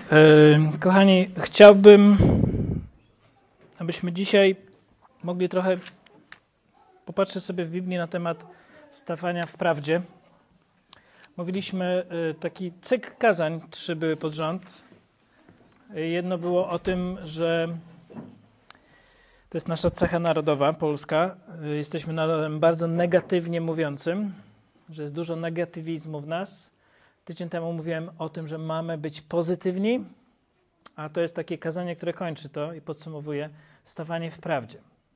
Kochani, chciałbym, abyśmy dzisiaj mogli trochę popatrzeć sobie w Biblii na temat stawania w prawdzie. Mówiliśmy taki cykl kazań, 3 były pod rząd. Jedno było o tym, że to jest nasza cecha narodowa, polska. Jesteśmy narodem bardzo negatywnie mówiącym, że jest dużo negatywizmu w nas. Tydzień temu mówiłem o tym, że mamy być pozytywni, a to jest takie kazanie, które kończy to i podsumowuje stawanie w prawdzie.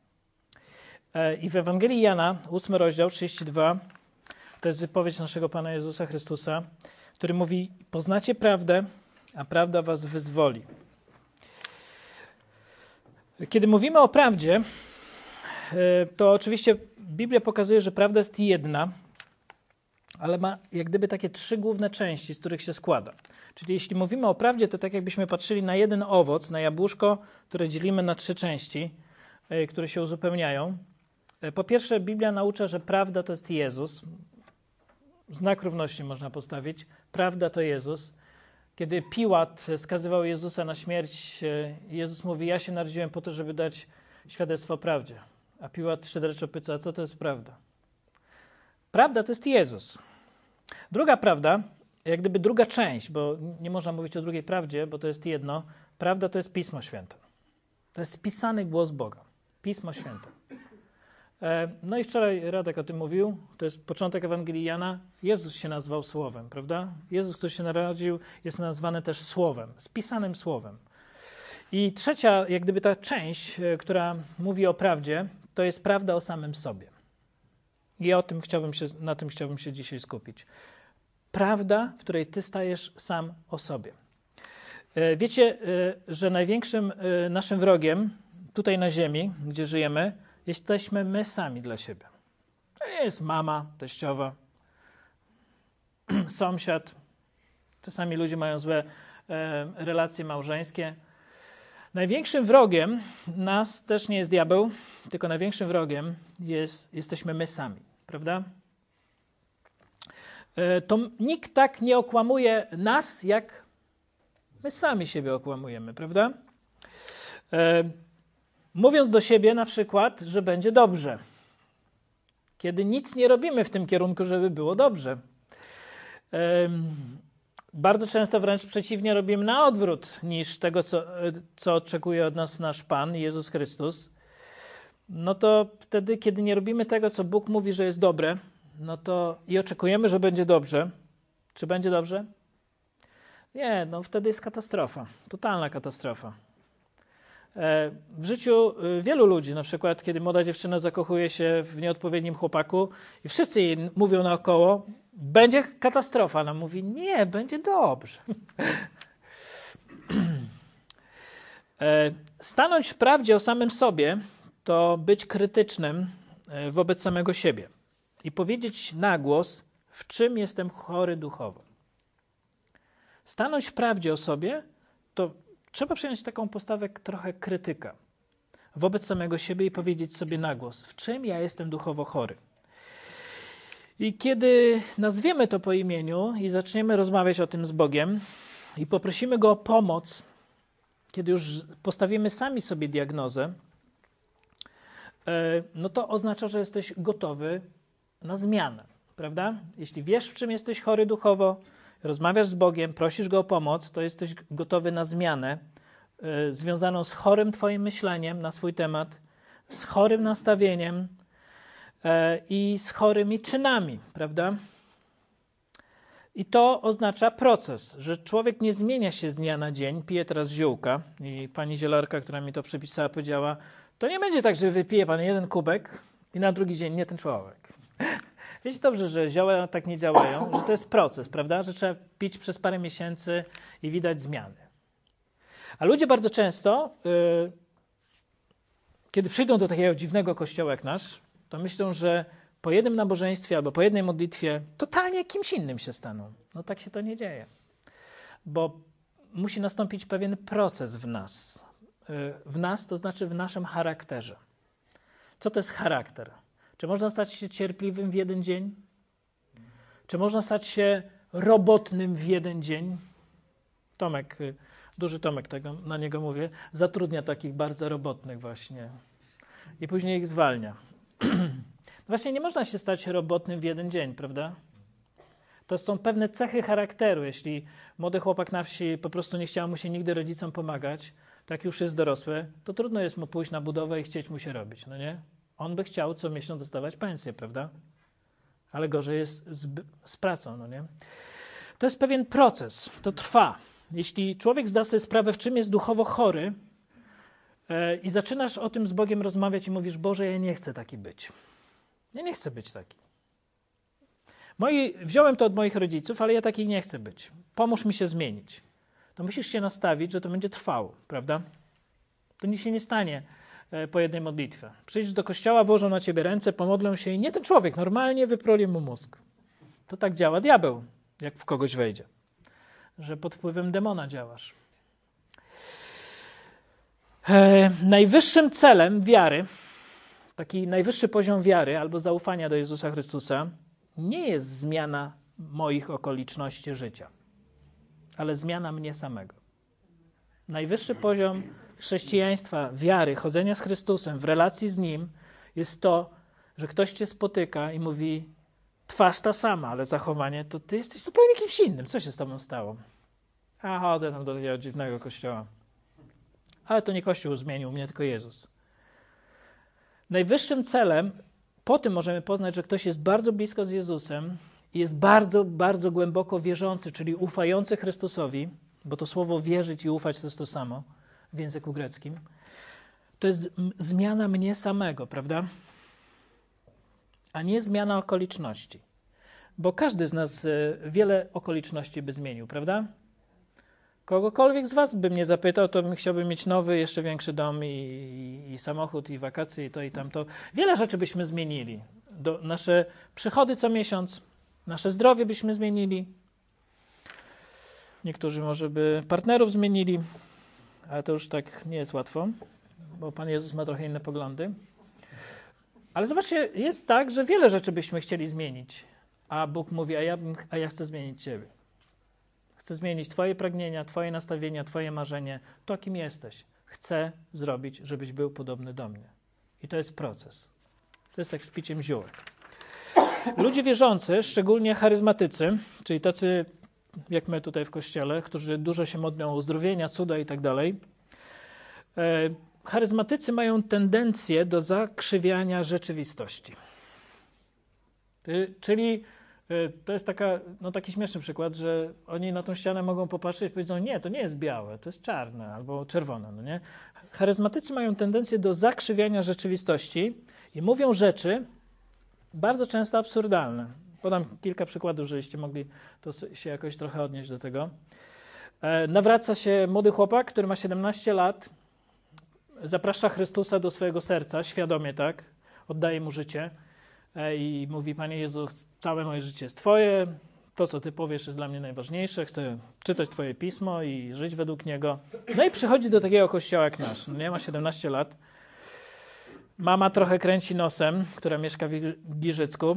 I w Ewangelii Jana, 8 rozdział, 32, to jest wypowiedź naszego Pana Jezusa Chrystusa, który mówi: poznacie prawdę, a prawda was wyzwoli. Kiedy mówimy o prawdzie, to oczywiście Biblia pokazuje, że prawda jest jedna, ale ma jak gdyby takie 3 główne części, z których się składa. Czyli jeśli mówimy o prawdzie, to tak jakbyśmy patrzyli na jeden owoc, na jabłuszko, które dzielimy na 3 części, które się uzupełniają. Po pierwsze, Biblia naucza, że prawda to jest Jezus. Znak równości można postawić. Prawda to Jezus. Kiedy Piłat skazywał Jezusa na śmierć, Jezus mówi: ja się narodziłem po to, żeby dać świadectwo o prawdzie. A Piłat szyderczo pyta: co to jest prawda? Prawda to jest Jezus. Druga prawda, jak gdyby druga część, bo nie można mówić o drugiej prawdzie, bo to jest jedno. Prawda to jest Pismo Święte. To jest spisany głos Boga. Pismo Święte. No i wczoraj Radek o tym mówił. To jest początek Ewangelii Jana. Jezus się nazwał Słowem, prawda? Jezus, który się narodził, jest nazwany też Słowem, spisanym Słowem. I trzecia, jak gdyby ta część, która mówi o prawdzie, to jest prawda o samym sobie. I na tym chciałbym się dzisiaj skupić. Prawda, w której ty stajesz sam o sobie. Wiecie, że największym naszym wrogiem tutaj na ziemi, gdzie żyjemy, jesteśmy my sami dla siebie. To nie jest mama, teściowa, sąsiad. Czasami ludzie mają złe relacje małżeńskie. Największym wrogiem nas też nie jest diabeł, tylko największym wrogiem jesteśmy my sami, prawda? To nikt tak nie okłamuje nas, jak my sami siebie okłamujemy, prawda? Mówiąc do siebie na przykład, że będzie dobrze, kiedy nic nie robimy w tym kierunku, żeby było dobrze. Bardzo często wręcz przeciwnie robimy na odwrót niż tego, co oczekuje od nas nasz Pan, Jezus Chrystus. No to wtedy, kiedy nie robimy tego, co Bóg mówi, że jest dobre, no to i oczekujemy, że będzie dobrze. Czy będzie dobrze? Nie, no wtedy jest katastrofa, totalna katastrofa. W życiu wielu ludzi, na przykład kiedy młoda dziewczyna zakochuje się w nieodpowiednim chłopaku i wszyscy jej mówią naokoło: będzie katastrofa. Ona mówi: nie, będzie dobrze. Stanąć w prawdzie o samym sobie to być krytycznym wobec samego siebie i powiedzieć na głos, w czym jestem chory duchowo. Stanąć w prawdzie o sobie to trzeba przyjąć taką postawę trochę krytyka wobec samego siebie i powiedzieć sobie na głos, w czym ja jestem duchowo chory. I kiedy nazwiemy to po imieniu i zaczniemy rozmawiać o tym z Bogiem i poprosimy Go o pomoc, kiedy już postawimy sami sobie diagnozę, no to oznacza, że jesteś gotowy na zmianę, prawda? Jeśli wiesz, w czym jesteś chory duchowo, rozmawiasz z Bogiem, prosisz Go o pomoc, to jesteś gotowy na zmianę związaną z chorym twoim myśleniem na swój temat, z chorym nastawieniem i z chorymi czynami, prawda? I to oznacza proces, że człowiek nie zmienia się z dnia na dzień. Pije teraz ziółka i pani zielarka, która mi to przepisała, powiedziała: to nie będzie tak, że wypije pan 1 kubek i na drugi dzień nie ten człowiek. Wiecie dobrze, że zioła tak nie działają, że to jest proces, prawda? Że trzeba pić przez parę miesięcy i widać zmiany. A ludzie bardzo często, kiedy przyjdą do takiego dziwnego kościoła jak nasz, to myślą, że po jednym nabożeństwie albo po jednej modlitwie totalnie kimś innym się staną. No tak się to nie dzieje. Bo musi nastąpić pewien proces w nas. W nas to znaczy w naszym charakterze. Co to jest charakter? Czy można stać się cierpliwym w jeden dzień? Czy można stać się robotnym w jeden dzień? Tomek duży Tomek, na niego mówię, zatrudnia takich bardzo robotnych właśnie i później ich zwalnia. Właśnie nie można się stać robotnym w jeden dzień, prawda? To są pewne cechy charakteru. Jeśli młody chłopak na wsi po prostu nie chciał mu się nigdy rodzicom pomagać, tak już jest dorosły, to trudno jest mu pójść na budowę i chcieć mu się robić, no nie? On by chciał co miesiąc dostawać pensję, prawda? Ale gorzej jest z pracą, no nie? To jest pewien proces, to trwa. Jeśli człowiek zda sobie sprawę, w czym jest duchowo chory i zaczynasz o tym z Bogiem rozmawiać i mówisz, Boże, ja nie chcę taki być. Ja nie chcę być taki. Wziąłem to od moich rodziców, ale ja taki nie chcę być. Pomóż mi się zmienić. To musisz się nastawić, że to będzie trwało, prawda? To nic się nie stanie po jednej modlitwie. Przyjdziesz do kościoła, włożą na ciebie ręce, pomodlą się i nie ten człowiek, normalnie wyproli mu mózg. To tak działa diabeł, jak w kogoś wejdzie. Że pod wpływem demona działasz. Najwyższym celem wiary, taki najwyższy poziom wiary albo zaufania do Jezusa Chrystusa, nie jest zmiana moich okoliczności życia, ale zmiana mnie samego. Najwyższy poziom chrześcijaństwa, wiary, chodzenia z Chrystusem, w relacji z Nim jest to, że ktoś cię spotyka i mówi, twarz ta sama, ale zachowanie to ty jesteś zupełnie kimś innym. Co się z tobą stało? A chodzę tam do takiego dziwnego kościoła. Ale to nie Kościół zmienił mnie, tylko Jezus. Najwyższym celem, po tym możemy poznać, że ktoś jest bardzo blisko z Jezusem i jest bardzo, bardzo głęboko wierzący, czyli ufający Chrystusowi, bo to słowo wierzyć i ufać to jest to samo w języku greckim. To jest zmiana mnie samego, prawda? A nie zmiana okoliczności. Bo każdy z nas wiele okoliczności by zmienił, prawda? Kogokolwiek z was bym nie zapytał, to chciałbym mieć nowy, jeszcze większy dom i samochód, i wakacje, i to, i tamto. Wiele rzeczy byśmy zmienili. Nasze przychody co miesiąc, nasze zdrowie byśmy zmienili. Niektórzy może by partnerów zmienili, ale to już tak nie jest łatwo, bo Pan Jezus ma trochę inne poglądy. Ale zobaczcie, jest tak, że wiele rzeczy byśmy chcieli zmienić, a Bóg mówi, a ja chcę zmienić ciebie. Chcę zmienić twoje pragnienia, twoje nastawienia, twoje marzenie, to kim jesteś. Chcę zrobić, żebyś był podobny do mnie. I to jest proces. To jest jak z piciem ziółek. Ludzie wierzący, szczególnie charyzmatycy, czyli tacy jak my tutaj w kościele, którzy dużo się modlą o uzdrowienia, cuda i tak dalej, charyzmatycy mają tendencję do zakrzywiania rzeczywistości. Czyli to jest taki śmieszny przykład, że oni na tą ścianę mogą popatrzeć i powiedzą, nie, to nie jest białe, to jest czarne albo czerwone. No nie? Charyzmatycy mają tendencję do zakrzywiania rzeczywistości i mówią rzeczy bardzo często absurdalne. Podam kilka przykładów, żebyście mogli to się jakoś trochę odnieść do tego. Nawraca się młody chłopak, który ma 17 lat, zaprasza Chrystusa do swojego serca, świadomie tak, oddaje mu życie i mówi, Panie Jezu, całe moje życie jest Twoje, to co Ty powiesz jest dla mnie najważniejsze, chcę czytać Twoje pismo i żyć według niego. No i przychodzi do takiego kościoła jak nasz, nie ma 17 lat. Mama trochę kręci nosem, która mieszka w Giżycku.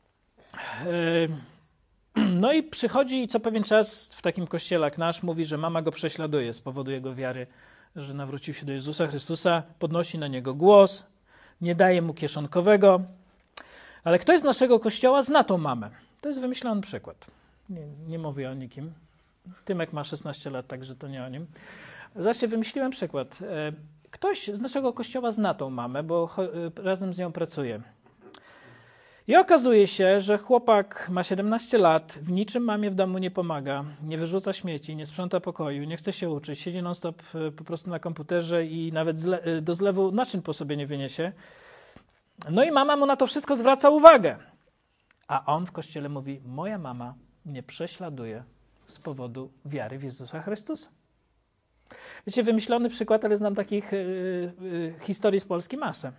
No i przychodzi i co pewien czas w takim kościele jak nasz mówi, że mama go prześladuje z powodu jego wiary, że nawrócił się do Jezusa Chrystusa, podnosi na niego głos, nie daje mu kieszonkowego. Ale ktoś z naszego kościoła zna tą mamę. To jest wymyślony przykład. Nie mówię o nikim. Tymek ma 16 lat, także to nie o nim. Zobaczcie, wymyśliłem przykład. Ktoś z naszego kościoła zna tą mamę, bo razem z nią pracuje. I okazuje się, że chłopak ma 17 lat, w niczym mamie w domu nie pomaga, nie wyrzuca śmieci, nie sprząta pokoju, nie chce się uczyć, siedzi non-stop po prostu na komputerze i nawet do zlewu naczyń po sobie nie wyniesie. No i mama mu na to wszystko zwraca uwagę. A on w kościele mówi, moja mama mnie prześladuje z powodu wiary w Jezusa Chrystusa. Wiecie, wymyślony przykład, ale znam takich historii z Polski masę.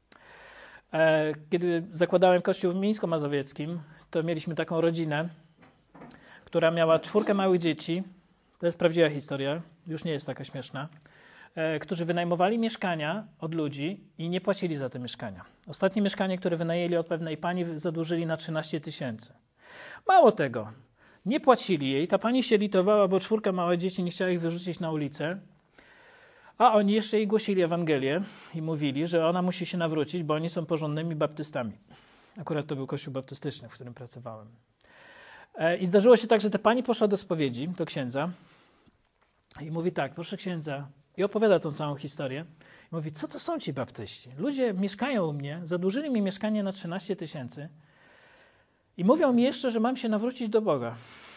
Kiedy zakładałem kościół w Mińsko-Mazowieckim, to mieliśmy taką rodzinę, która miała 4 małych dzieci. To jest prawdziwa historia, już nie jest taka śmieszna. Którzy wynajmowali mieszkania od ludzi i nie płacili za te mieszkania. Ostatnie mieszkanie, które wynajęli od pewnej pani, zadłużyli na 13 000. Mało tego, Nie płacili jej. Ta pani się litowała, bo 4 małe dzieci nie chciała ich wyrzucić na ulicę. A oni jeszcze jej głosili Ewangelię i mówili, że ona musi się nawrócić, bo oni są porządnymi baptystami. Akurat to był kościół baptystyczny, w którym pracowałem. I zdarzyło się tak, że ta pani poszła do spowiedzi, do księdza i mówi tak, proszę księdza, i opowiada tą całą historię. I mówi, co to są ci baptyści? Ludzie mieszkają u mnie, zadłużyli mi mieszkanie na 13 000 i mówią mi jeszcze, że mam się nawrócić do Boga.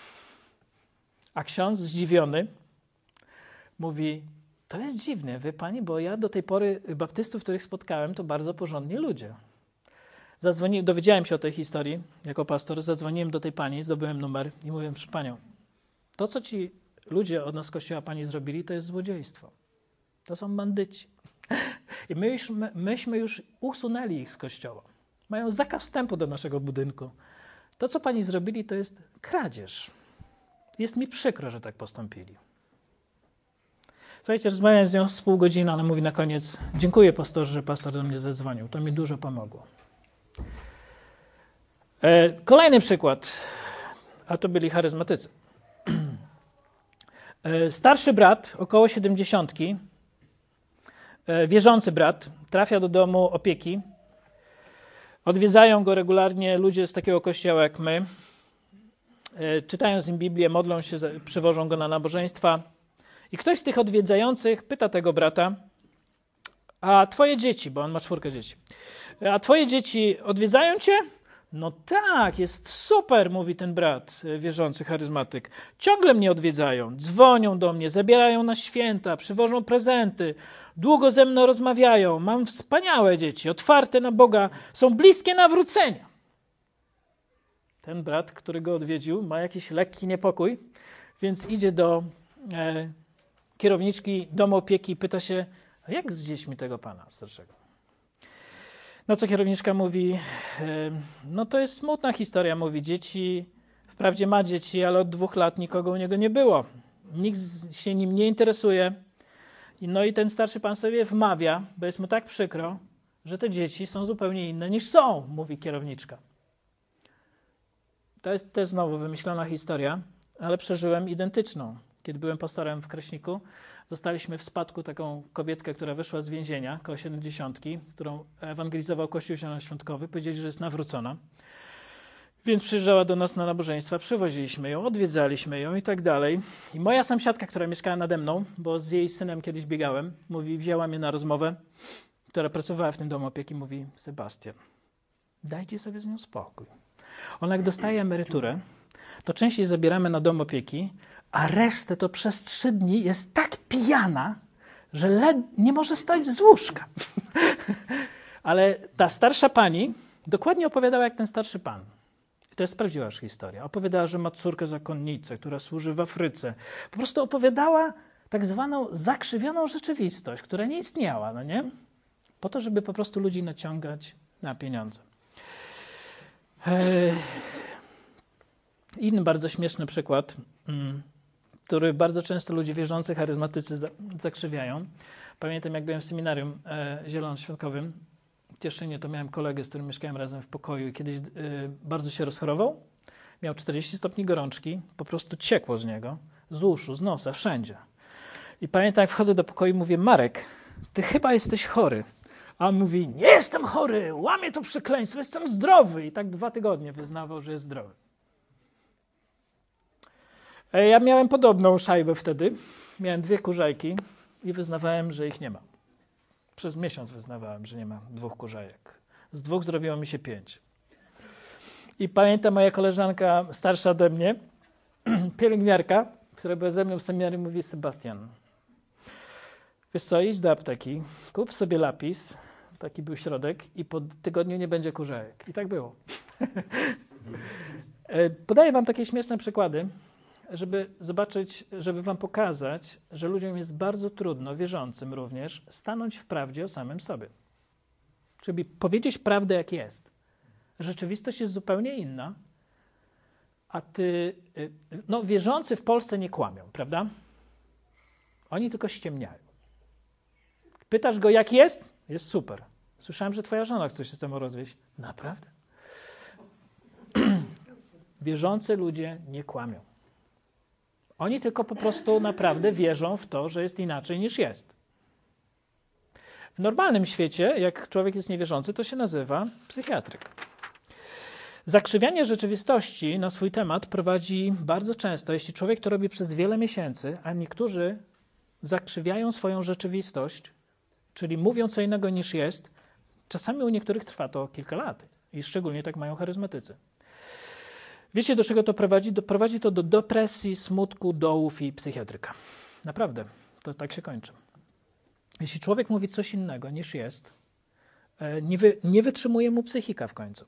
A ksiądz zdziwiony mówi, to jest dziwne, wie pani, bo ja do tej pory baptystów, których spotkałem, to bardzo porządni ludzie. Dowiedziałem się o tej historii jako pastor, zadzwoniłem do tej pani, zdobyłem numer i mówiłem, proszę panią, to co ci ludzie od nas z kościoła pani zrobili, to jest złodziejstwo. To są bandyci. I myśmy już usunęli ich z kościoła. Mają zakaz wstępu do naszego budynku. To co pani zrobili, to jest kradzież. Jest mi przykro, że tak postąpili. Słuchajcie, rozmawiałem z nią z pół godziny, ona mówi na koniec, dziękuję pastorze, że pastor do mnie zadzwonił. To mi dużo pomogło. Kolejny przykład, a to byli charyzmatycy. Starszy brat, około 70, wierzący brat, trafia do domu opieki. Odwiedzają go regularnie ludzie z takiego kościoła jak my. Czytają z nim Biblię, modlą się, przywożą go na nabożeństwa. I ktoś z tych odwiedzających pyta tego brata, a twoje dzieci, bo on ma 4 dzieci, a twoje dzieci odwiedzają cię? No tak, jest super, mówi ten brat, wierzący charyzmatyk. Ciągle mnie odwiedzają, dzwonią do mnie, zabierają na święta, przywożą prezenty, długo ze mną rozmawiają. Mam wspaniałe dzieci, otwarte na Boga, są bliskie nawrócenia. Ten brat, który go odwiedził, ma jakiś lekki niepokój, więc idzie do kierowniczki domu opieki i pyta się, a jak z dziećmi tego pana starszego? No co kierowniczka mówi, no to jest smutna historia, mówi, dzieci, wprawdzie ma dzieci, ale od 2 lat nikogo u niego nie było. Nikt się nim nie interesuje. No i ten starszy pan sobie wmawia, bo jest mu tak przykro, że te dzieci są zupełnie inne niż są, mówi kierowniczka. To jest też znowu wymyślona historia, ale przeżyłem identyczną. Kiedy byłem pastorem w Kraśniku, dostaliśmy w spadku taką kobietkę, która wyszła z więzienia, koło 70, którą ewangelizował Kościół Zielonoświątkowy. Powiedzieli, że jest nawrócona. Więc przyjeżdżała do nas na nabożeństwa, przywoziliśmy ją, odwiedzaliśmy ją i tak dalej. I moja sąsiadka, która mieszkała nade mną, bo z jej synem kiedyś biegałem, mówi, wzięła mnie na rozmowę, która pracowała w tym domu opieki, mówi, Sebastian, dajcie sobie z nią spokój. Ona jak dostaje emeryturę, to częściej zabieramy na dom opieki, a resztę to przez 3 dni jest tak pijana, że nie może stać z łóżka. Ale ta starsza pani dokładnie opowiadała jak ten starszy pan. I to jest prawdziwa historia. Opowiadała, że ma córkę zakonnicę, która służy w Afryce. Po prostu opowiadała tak zwaną zakrzywioną rzeczywistość, która nie istniała, no nie? Po to, żeby po prostu ludzi naciągać na pieniądze. Inny bardzo śmieszny przykład, który bardzo często ludzie wierzący, charyzmatycy zakrzywiają. Pamiętam, jak byłem w seminarium zielonoświątkowym w Cieszynie, to miałem kolegę, z którym mieszkałem razem w pokoju i kiedyś bardzo się rozchorował. Miał 40 stopni gorączki, po prostu ciekło z niego, z uszu, z nosa, wszędzie. I pamiętam, jak wchodzę do pokoju i mówię, Marek, ty chyba jesteś chory. A on mówi, nie jestem chory, łamię to przekleństwo, jestem zdrowy. I tak 2 tygodnie wyznawał, że jest zdrowy. Ja miałem podobną szajbę wtedy. Miałem 2 kurzajki i wyznawałem, że ich nie ma. Przez miesiąc wyznawałem, że nie ma 2 kurzajek. Z 2 zrobiło mi się 5. I pamiętam, moja koleżanka starsza ode mnie, pielęgniarka, która była ze mną w seminarium, mówi, Sebastian, wiesz co, idź do apteki, kup sobie lapis, taki był środek i po tygodniu nie będzie kurzajek. I tak było. Podaję wam takie śmieszne przykłady, żeby zobaczyć, żeby wam pokazać, że ludziom jest bardzo trudno, wierzącym również, stanąć w prawdzie o samym sobie. Czyli powiedzieć prawdę jak jest. Rzeczywistość jest zupełnie inna, a ty... No, wierzący w Polsce nie kłamią, prawda? Oni tylko ściemniają. Pytasz go, jak jest? Jest super. Słyszałem, że twoja żona chce się z temu rozwieść. Naprawdę? Wierzący ludzie nie kłamią. Oni tylko po prostu naprawdę wierzą w to, że jest inaczej niż jest. W normalnym świecie, jak człowiek jest niewierzący, to się nazywa psychiatryk. Zakrzywianie rzeczywistości na swój temat prowadzi bardzo często, jeśli człowiek to robi przez wiele miesięcy, a niektórzy zakrzywiają swoją rzeczywistość, czyli mówią co innego niż jest, czasami u niektórych trwa to kilka lat i szczególnie tak mają charyzmatycy. Wiecie, do czego to prowadzi? Prowadzi to do depresji, smutku, dołów i psychiatryka. Naprawdę, to tak się kończy. Jeśli człowiek mówi coś innego niż jest, nie wytrzymuje mu psychika w końcu.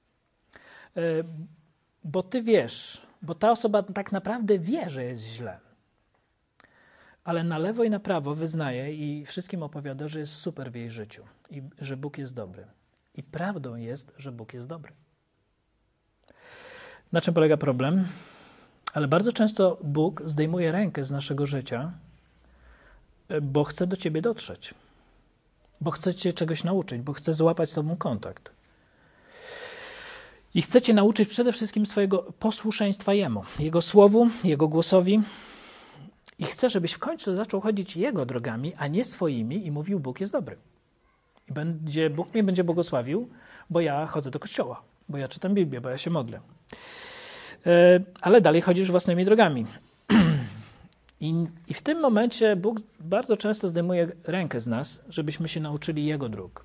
Bo ty wiesz, bo ta osoba tak naprawdę wie, że jest źle. Ale na lewo i na prawo wyznaje i wszystkim opowiada, że jest super w jej życiu i że Bóg jest dobry. I prawdą jest, że Bóg jest dobry. Na czym polega problem? Ale bardzo często Bóg zdejmuje rękę z naszego życia, bo chce do ciebie dotrzeć. Bo chce cię czegoś nauczyć, bo chce złapać z tobą kontakt. I chce cię nauczyć przede wszystkim swojego posłuszeństwa Jemu, Jego słowu, Jego głosowi. I chce, żebyś w końcu zaczął chodzić Jego drogami, a nie swoimi i mówił, Bóg jest dobry. I Bóg mnie będzie błogosławił, bo ja chodzę do kościoła, bo ja czytam Biblię, bo ja się modlę. Ale dalej chodzisz własnymi drogami. I w tym momencie Bóg bardzo często zdejmuje rękę z nas, żebyśmy się nauczyli Jego dróg.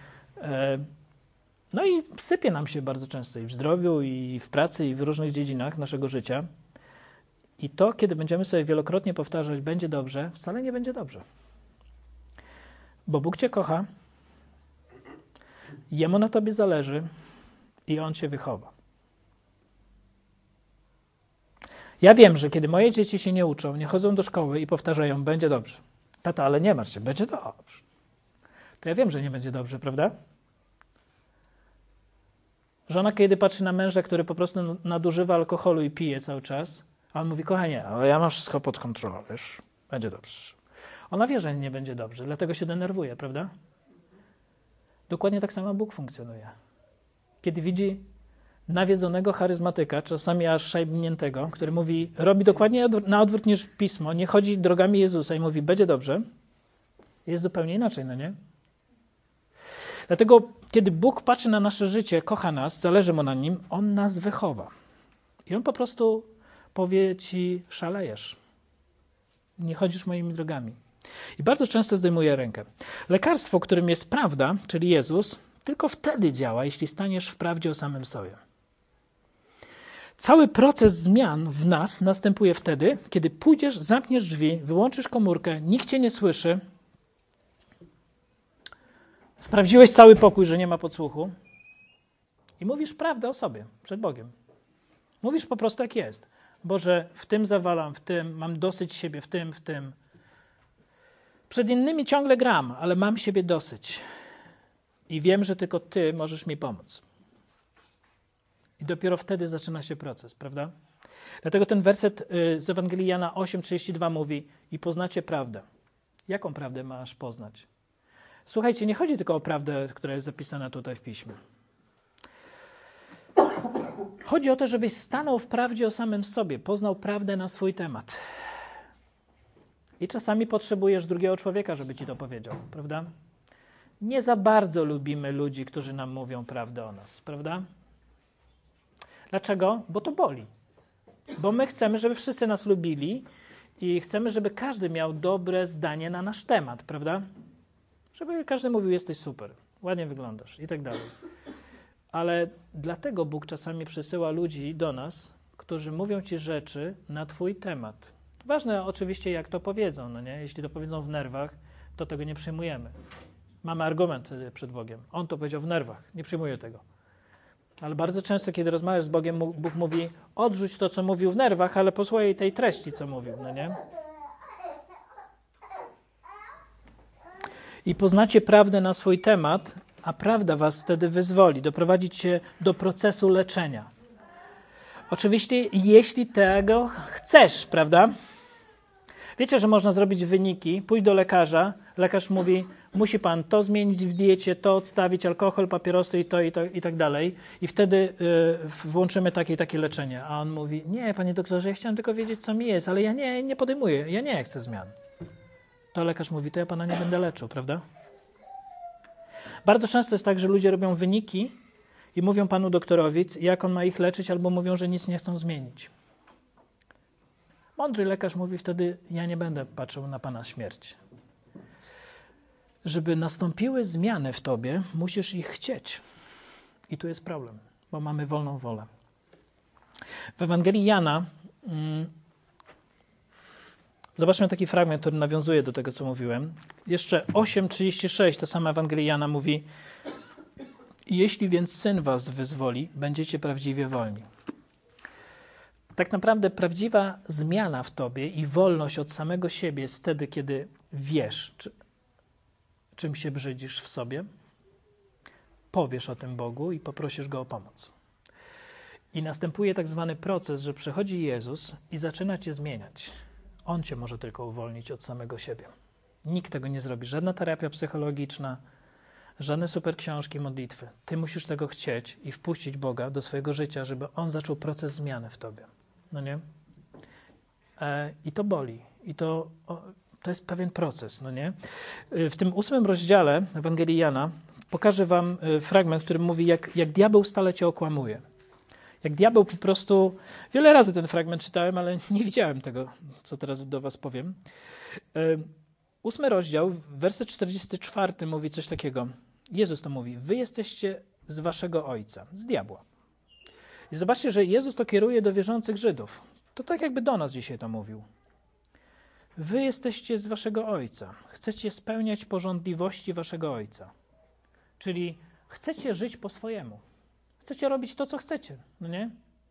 No i sypie nam się bardzo często i w zdrowiu, i w pracy, i w różnych dziedzinach naszego życia. I to, kiedy będziemy sobie wielokrotnie powtarzać, będzie dobrze, wcale nie będzie dobrze. Bo Bóg cię kocha, Jemu na tobie zależy i On cię wychowa. Ja wiem, że kiedy moje dzieci się nie uczą, nie chodzą do szkoły i powtarzają, będzie dobrze. Tata, ale nie martw się, będzie dobrze. To ja wiem, że nie będzie dobrze, prawda? Żona, kiedy patrzy na męża, który po prostu nadużywa alkoholu i pije cały czas, a on mówi, kochanie, ale ja mam wszystko pod kontrolą, wiesz, będzie dobrze. Ona wie, że nie będzie dobrze, dlatego się denerwuje, prawda? Dokładnie tak samo Bóg funkcjonuje. Kiedy widzi nawiedzonego charyzmatyka, czasami aż szajbniętego, który mówi, robi dokładnie na odwrót niż Pismo, nie chodzi drogami Jezusa i mówi, będzie dobrze, jest zupełnie inaczej, no nie? Dlatego, kiedy Bóg patrzy na nasze życie, kocha nas, zależy mu na nim, On nas wychowa. I On po prostu powie ci, szalejesz. Nie chodzisz moimi drogami. I bardzo często zdejmuje rękę. Lekarstwo, którym jest prawda, czyli Jezus, tylko wtedy działa, jeśli staniesz w prawdzie o samym sobie. Cały proces zmian w nas następuje wtedy, kiedy pójdziesz, zamkniesz drzwi, wyłączysz komórkę, nikt cię nie słyszy, sprawdziłeś cały pokój, że nie ma podsłuchu i mówisz prawdę o sobie przed Bogiem. Mówisz po prostu jak jest. Boże, w tym zawalam, w tym, mam dosyć siebie, w tym. Przed innymi ciągle gram, ale mam siebie dosyć. I wiem, że tylko Ty możesz mi pomóc. I dopiero wtedy zaczyna się proces, prawda? Dlatego ten werset z Ewangelii Jana 8:32 mówi i poznacie prawdę. Jaką prawdę masz poznać? Słuchajcie, nie chodzi tylko o prawdę, która jest zapisana tutaj w Piśmie. Chodzi o to, żebyś stanął w prawdzie o samym sobie, poznał prawdę na swój temat. I czasami potrzebujesz drugiego człowieka, żeby ci to powiedział, prawda? Nie za bardzo lubimy ludzi, którzy nam mówią prawdę o nas, prawda? Dlaczego? Bo to boli. Bo my chcemy, żeby wszyscy nas lubili i chcemy, żeby każdy miał dobre zdanie na nasz temat, prawda? Żeby każdy mówił, jesteś super, ładnie wyglądasz i tak dalej. Ale dlatego Bóg czasami przysyła ludzi do nas, którzy mówią ci rzeczy na twój temat. Ważne oczywiście, jak to powiedzą, no nie? Jeśli to powiedzą w nerwach, to tego nie przyjmujemy. Mamy argument przed Bogiem. On to powiedział w nerwach, nie przyjmuję tego. Ale bardzo często, kiedy rozmawiasz z Bogiem, Bóg mówi, odrzuć to, co mówił w nerwach, ale posłuchaj tej treści, co mówił, no nie? I poznacie prawdę na swój temat, a prawda was wtedy wyzwoli, doprowadzi cię do procesu leczenia. Oczywiście, jeśli tego chcesz, prawda? Wiecie, że można zrobić wyniki, pójść do lekarza, lekarz mówi, musi pan to zmienić w diecie, to odstawić, alkohol, papierosy i tak dalej. I wtedy włączymy takie i takie leczenie. A on mówi, nie, panie doktorze, ja chciałem tylko wiedzieć, co mi jest, ale ja nie podejmuję, ja nie chcę zmian. To lekarz mówi, to ja pana nie będę leczył, prawda? Bardzo często jest tak, że ludzie robią wyniki i mówią panu doktorowi, jak on ma ich leczyć, albo mówią, że nic nie chcą zmienić. Mądry lekarz mówi wtedy, ja nie będę patrzył na pana śmierć. Żeby nastąpiły zmiany w tobie, musisz ich chcieć. I tu jest problem, bo mamy wolną wolę. W Ewangelii Jana zobaczmy taki fragment, który nawiązuje do tego, co mówiłem. Jeszcze 8:36, ta sama Ewangelia Jana mówi, jeśli więc Syn was wyzwoli, będziecie prawdziwie wolni. Tak naprawdę prawdziwa zmiana w tobie i wolność od samego siebie jest wtedy, kiedy wiesz, czym się brzydzisz w sobie, powiesz o tym Bogu i poprosisz Go o pomoc. I następuje tak zwany proces, że przychodzi Jezus i zaczyna cię zmieniać. On cię może tylko uwolnić od samego siebie. Nikt tego nie zrobi. Żadna terapia psychologiczna, żadne super książki, modlitwy. Ty musisz tego chcieć i wpuścić Boga do swojego życia, żeby On zaczął proces zmiany w tobie. No nie? I to boli. I to jest pewien proces, no nie? W tym 8 rozdziale Ewangelii Jana pokażę wam fragment, który mówi, jak diabeł stale cię okłamuje. Jak diabeł po prostu... Wiele razy ten fragment czytałem, ale nie widziałem tego, co teraz do was powiem. 8 rozdział, werset 44 mówi coś takiego. Jezus to mówi, wy jesteście z waszego ojca, z diabła. I zobaczcie, że Jezus to kieruje do wierzących Żydów. To tak jakby do nas dzisiaj to mówił. Wy jesteście z waszego ojca. Chcecie spełniać pożądliwości waszego ojca. Czyli chcecie żyć po swojemu. Chcecie robić to, co chcecie. No nie?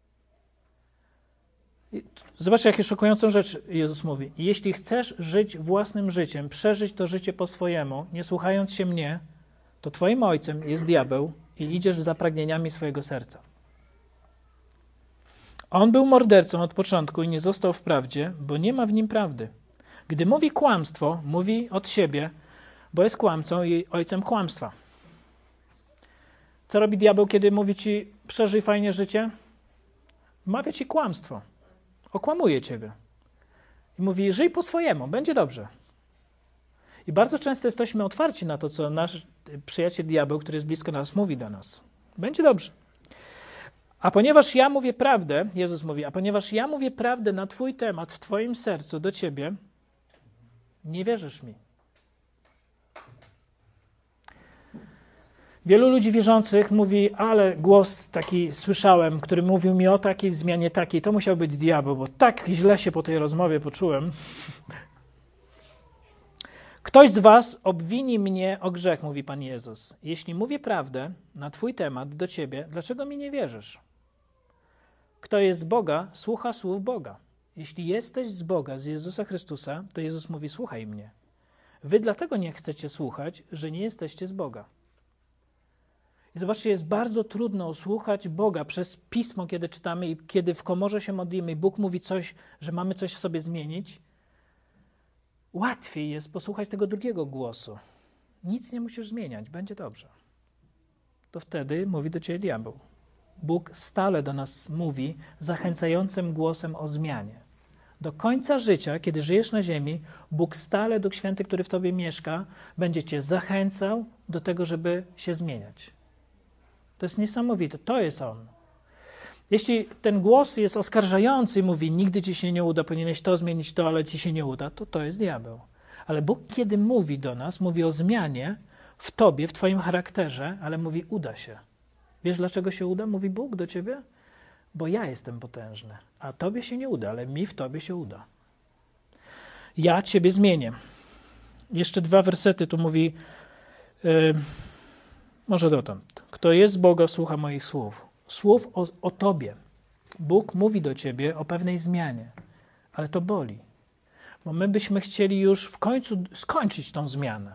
Zobaczcie, jakie szokującą rzecz Jezus mówi. Jeśli chcesz żyć własnym życiem, przeżyć to życie po swojemu, nie słuchając się mnie, to twoim ojcem jest diabeł i idziesz za pragnieniami swojego serca. On był mordercą od początku i nie został w prawdzie, bo nie ma w nim prawdy. Gdy mówi kłamstwo, mówi od siebie, bo jest kłamcą i ojcem kłamstwa. Co robi diabeł, kiedy mówi ci, przeżyj fajnie życie? Mawia ci kłamstwo. Okłamuje ciebie. I mówi, żyj po swojemu, będzie dobrze. I bardzo często jesteśmy otwarci na to, co nasz przyjaciel diabeł, który jest blisko nas, mówi do nas. Będzie dobrze. A ponieważ ja mówię prawdę, Jezus mówi, a ponieważ ja mówię prawdę na twój temat, w twoim sercu, do ciebie, nie wierzysz mi. Wielu ludzi wierzących mówi, ale głos taki słyszałem, który mówił mi o takiej zmianie takiej, to musiał być diabeł, bo tak źle się po tej rozmowie poczułem. Ktoś z was obwini mnie o grzech, mówi Pan Jezus. Jeśli mówię prawdę na twój temat, do ciebie, dlaczego mi nie wierzysz? Kto jest z Boga, słucha słów Boga. Jeśli jesteś z Boga, z Jezusa Chrystusa, to Jezus mówi, słuchaj mnie. Wy dlatego nie chcecie słuchać, że nie jesteście z Boga. I zobaczcie, jest bardzo trudno słuchać Boga przez Pismo, kiedy czytamy i kiedy w komorze się modlimy i Bóg mówi coś, że mamy coś w sobie zmienić. Łatwiej jest posłuchać tego drugiego głosu. Nic nie musisz zmieniać, będzie dobrze. To wtedy mówi do ciebie diabeł. Bóg stale do nas mówi zachęcającym głosem o zmianie. Do końca życia, kiedy żyjesz na ziemi, Bóg stale, Duch Święty, który w tobie mieszka, będzie cię zachęcał do tego, żeby się zmieniać. To jest niesamowite, to jest On. Jeśli ten głos jest oskarżający i mówi, nigdy ci się nie uda, powinieneś to zmienić, to, ale ci się nie uda, to jest diabeł. Ale Bóg, kiedy mówi do nas, mówi o zmianie w tobie, w twoim charakterze, ale mówi, uda się. Wiesz, dlaczego się uda? Mówi Bóg do ciebie? Bo ja jestem potężny, a tobie się nie uda, ale mi w tobie się uda. Ja ciebie zmienię. Jeszcze 2 wersety tu mówi, może dotąd. Kto jest z Boga, słucha moich słów. Słów o tobie. Bóg mówi do ciebie o pewnej zmianie, ale to boli. Bo my byśmy chcieli już w końcu skończyć tą zmianę.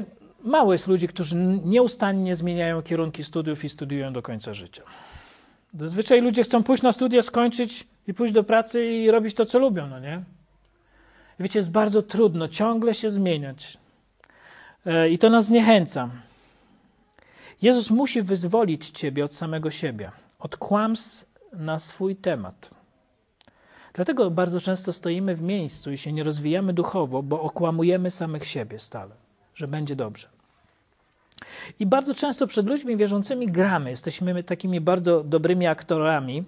Mało jest ludzi, którzy nieustannie zmieniają kierunki studiów i studiują do końca życia. Zazwyczaj ludzie chcą pójść na studia, skończyć i pójść do pracy i robić to, co lubią, no nie? I wiecie, jest bardzo trudno ciągle się zmieniać. I to nas zniechęca. Jezus musi wyzwolić ciebie od samego siebie, od kłamstw na swój temat. Dlatego bardzo często stoimy w miejscu i się nie rozwijamy duchowo, bo okłamujemy samych siebie stale, że będzie dobrze. I bardzo często przed ludźmi wierzącymi gramy. Jesteśmy takimi bardzo dobrymi aktorami,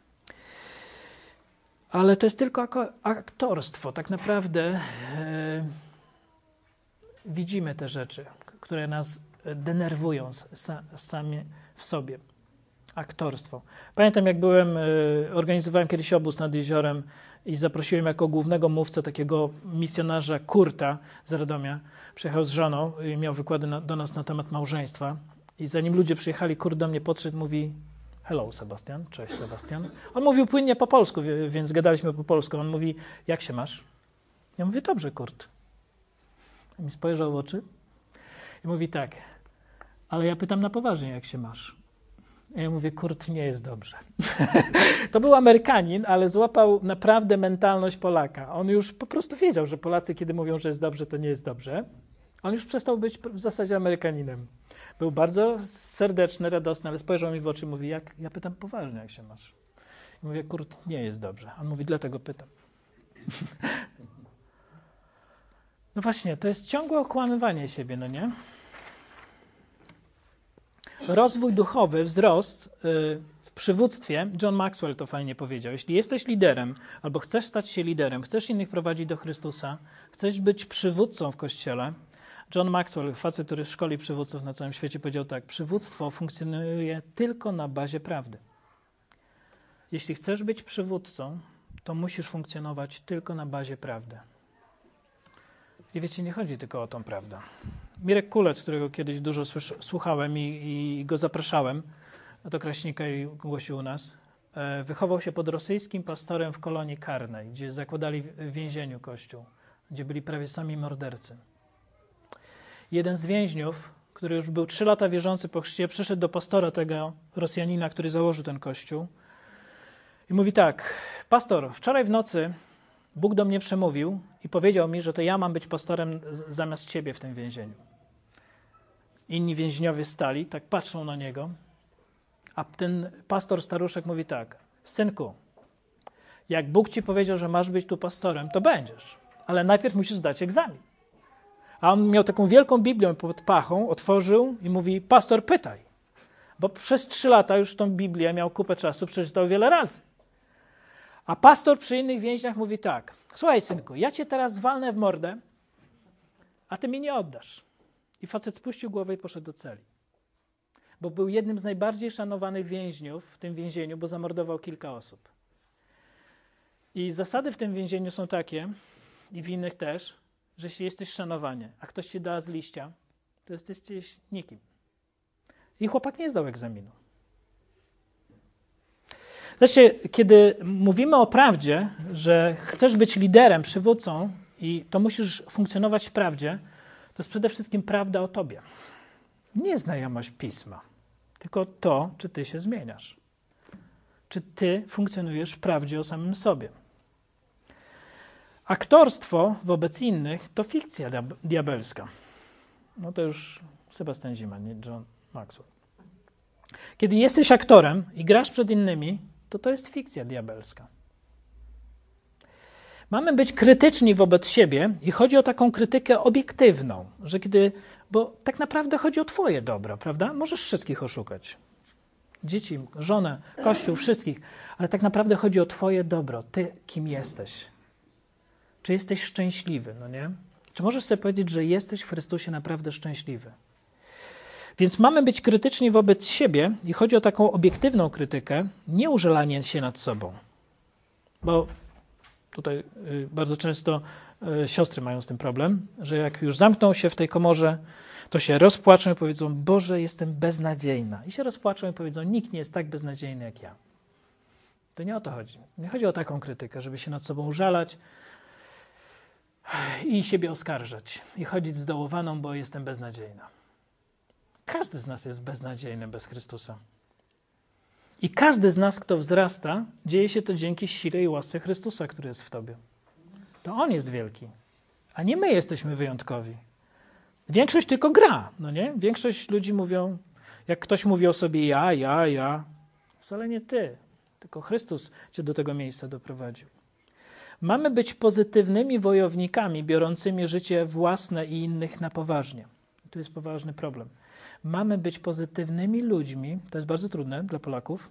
ale to jest tylko aktorstwo. Tak naprawdę widzimy te rzeczy, które nas denerwują sami w sobie. Aktorstwo. Pamiętam, jak organizowałem kiedyś obóz nad jeziorem i zaprosiłem jako głównego mówcę takiego misjonarza Kurta z Radomia. Przyjechał z żoną i miał wykłady do nas na temat małżeństwa. I zanim ludzie przyjechali, Kurt do mnie podszedł, mówi: hello, Sebastian. Cześć, Sebastian. On mówił płynnie po polsku, więc gadaliśmy po polsku. On mówi: jak się masz? Ja mówię: dobrze, Kurt. I mi spojrzał w oczy i mówi: tak, ale ja pytam na poważnie, jak się masz? Ja mówię: Kurt, nie jest dobrze. To był Amerykanin, ale złapał naprawdę mentalność Polaka. On już po prostu wiedział, że Polacy, kiedy mówią, że jest dobrze, to nie jest dobrze. On już przestał być w zasadzie Amerykaninem. Był bardzo serdeczny, radosny, ale spojrzał mi w oczy i mówi: ja pytam poważnie, jak się masz? I mówię: Kurt, nie jest dobrze. On mówi: dlatego pytam. No właśnie, to jest ciągłe okłamywanie siebie, no nie? Rozwój duchowy, wzrost w przywództwie, John Maxwell to fajnie powiedział. Jeśli jesteś liderem, albo chcesz stać się liderem, chcesz innych prowadzić do Chrystusa, chcesz być przywódcą w Kościele, John Maxwell, facet, który szkoli przywódców na całym świecie, powiedział tak: przywództwo funkcjonuje tylko na bazie prawdy. Jeśli chcesz być przywódcą, to musisz funkcjonować tylko na bazie prawdy. I wiecie, nie chodzi tylko o tą prawdę. Mirek Kulec, którego kiedyś dużo słuchałem i go zapraszałem do Kraśnika i głosił u nas, wychował się pod rosyjskim pastorem w kolonii karnej, gdzie zakładali w więzieniu kościół, gdzie byli prawie sami mordercy. Jeden z więźniów, który już był 3 lata wierzący po chrzcie, przyszedł do pastora, tego Rosjanina, który założył ten kościół, i mówi tak: pastor, wczoraj w nocy Bóg do mnie przemówił i powiedział mi, że to ja mam być pastorem zamiast ciebie w tym więzieniu. Inni więźniowie stali, tak patrzą na niego, a ten pastor staruszek mówi tak: synku, jak Bóg ci powiedział, że masz być tu pastorem, to będziesz, ale najpierw musisz zdać egzamin. A on miał taką wielką Biblię pod pachą, otworzył i mówi: pastor, pytaj. Bo przez 3 lata już tą Biblię miał kupę czasu, przeczytał wiele razy. A pastor przy innych więźniach mówi tak: słuchaj, synku, ja cię teraz walnę w mordę, a ty mi nie oddasz. I facet spuścił głowę i poszedł do celi. Bo był jednym z najbardziej szanowanych więźniów w tym więzieniu, bo zamordował kilka osób. I zasady w tym więzieniu są takie, i w innych też, że jeśli jesteś szanowany, a ktoś ci da z liścia, to jesteś nikim. I chłopak nie zdał egzaminu. Zobaczcie, kiedy mówimy o prawdzie, że chcesz być liderem, przywódcą i to musisz funkcjonować w prawdzie, to jest przede wszystkim prawda o tobie. Nie znajomość Pisma, tylko to, czy ty się zmieniasz. Czy ty funkcjonujesz w prawdzie o samym sobie. Aktorstwo wobec innych to fikcja diabelska. No to już Sebastian Zima, nie John Maxwell. Kiedy jesteś aktorem i grasz przed innymi, to jest fikcja diabelska. Mamy być krytyczni wobec siebie i chodzi o taką krytykę obiektywną, że bo tak naprawdę chodzi o twoje dobro, prawda? Możesz wszystkich oszukać. Dzieci, żonę, kościół, wszystkich, ale tak naprawdę chodzi o twoje dobro. Ty kim jesteś? Czy jesteś szczęśliwy, no nie? Czy możesz sobie powiedzieć, że jesteś w Chrystusie naprawdę szczęśliwy? Więc mamy być krytyczni wobec siebie i chodzi o taką obiektywną krytykę, nie użalanie się nad sobą. Bo tutaj bardzo często siostry mają z tym problem, że jak już zamkną się w tej komorze, to się rozpłaczą i powiedzą: Boże, jestem beznadziejna. I się rozpłaczą i powiedzą: nikt nie jest tak beznadziejny jak ja. To nie o to chodzi. Nie chodzi o taką krytykę, żeby się nad sobą użalać i siebie oskarżać. I chodzić zdołowaną, bo jestem beznadziejna. Każdy z nas jest beznadziejny bez Chrystusa. I każdy z nas, kto wzrasta, dzieje się to dzięki sile i łasce Chrystusa, który jest w tobie. To On jest wielki, a nie my jesteśmy wyjątkowi. Większość tylko gra, no nie? Większość ludzi mówią, jak ktoś mówi o sobie ja, wcale nie ty, tylko Chrystus cię do tego miejsca doprowadził. Mamy być pozytywnymi wojownikami, biorącymi życie własne i innych na poważnie. Tu jest poważny problem. Mamy być pozytywnymi ludźmi, to jest bardzo trudne dla Polaków,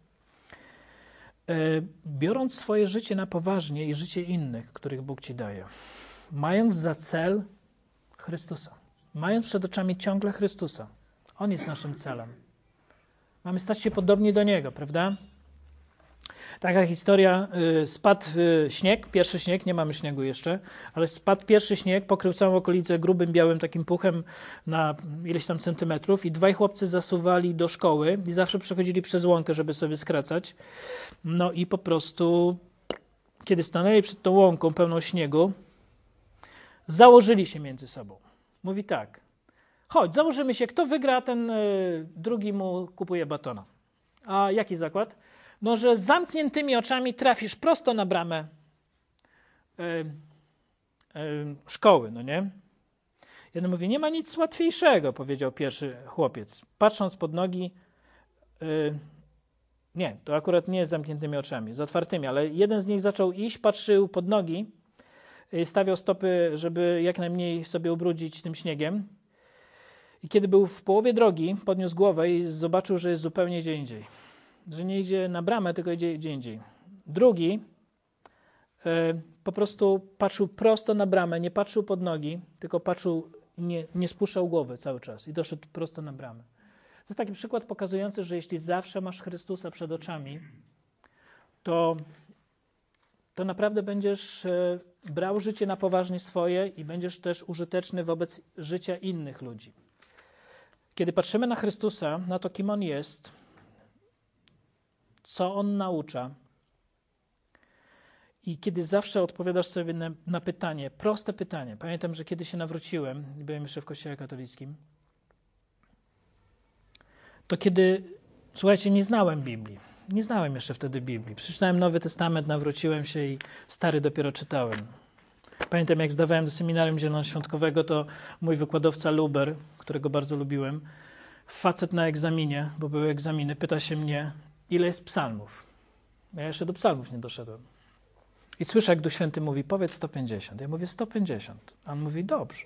biorąc swoje życie na poważnie i życie innych, których Bóg ci daje. Mając za cel Chrystusa. Mając przed oczami ciągle Chrystusa. On jest naszym celem. Mamy stać się podobni do Niego, prawda? Taka historia, spadł śnieg, pierwszy śnieg, nie mamy śniegu jeszcze, ale spadł pierwszy śnieg, pokrył całą okolicę grubym, białym takim puchem na ileś tam centymetrów i dwaj chłopcy zasuwali do szkoły i zawsze przechodzili przez łąkę, żeby sobie skracać. No i po prostu, kiedy stanęli przed tą łąką pełną śniegu, założyli się między sobą. Mówi tak, chodź, założymy się, kto wygra, ten drugi mu kupuje batona. A jaki zakład? No, że z zamkniętymi oczami trafisz prosto na bramę szkoły, no nie? Jeden mówi, nie ma nic łatwiejszego, powiedział pierwszy chłopiec. Patrząc pod nogi, nie, to akurat nie z zamkniętymi oczami, z otwartymi, ale jeden z nich zaczął iść, patrzył pod nogi, stawiał stopy, żeby jak najmniej sobie ubrudzić tym śniegiem. I kiedy był w połowie drogi, podniósł głowę i zobaczył, że jest zupełnie gdzie indziej. Że nie idzie na bramę, tylko idzie gdzie indziej. Drugi po prostu patrzył prosto na bramę, nie patrzył pod nogi, tylko patrzył, nie spuszczał głowy cały czas i doszedł prosto na bramę. To jest taki przykład pokazujący, że jeśli zawsze masz Chrystusa przed oczami, to naprawdę będziesz brał życie na poważnie swoje i będziesz też użyteczny wobec życia innych ludzi. Kiedy patrzymy na Chrystusa, na to, kim On jest, co On naucza i kiedy zawsze odpowiadasz sobie na pytanie, proste pytanie. Pamiętam, że kiedy się nawróciłem, byłem jeszcze w Kościele katolickim, to kiedy, słuchajcie, nie znałem Biblii. Nie znałem jeszcze wtedy Biblii. Przeczytałem Nowy Testament, nawróciłem się i Stary dopiero czytałem. Pamiętam, jak zdawałem do seminarium zielonoświątkowego, to mój wykładowca Luber, którego bardzo lubiłem, facet na egzaminie, bo były egzaminy, pyta się mnie, ile jest psalmów. Ja jeszcze do psalmów nie doszedłem. I słyszę, jak Duch Święty mówi, powiedz 150. Ja mówię 150. A on mówi, dobrze.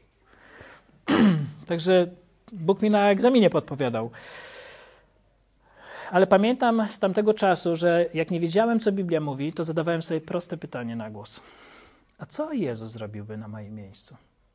Także Bóg mi na egzaminie podpowiadał. Ale pamiętam z tamtego czasu, że jak nie wiedziałem, co Biblia mówi, to zadawałem sobie proste pytanie na głos. A co Jezus zrobiłby na moim miejscu?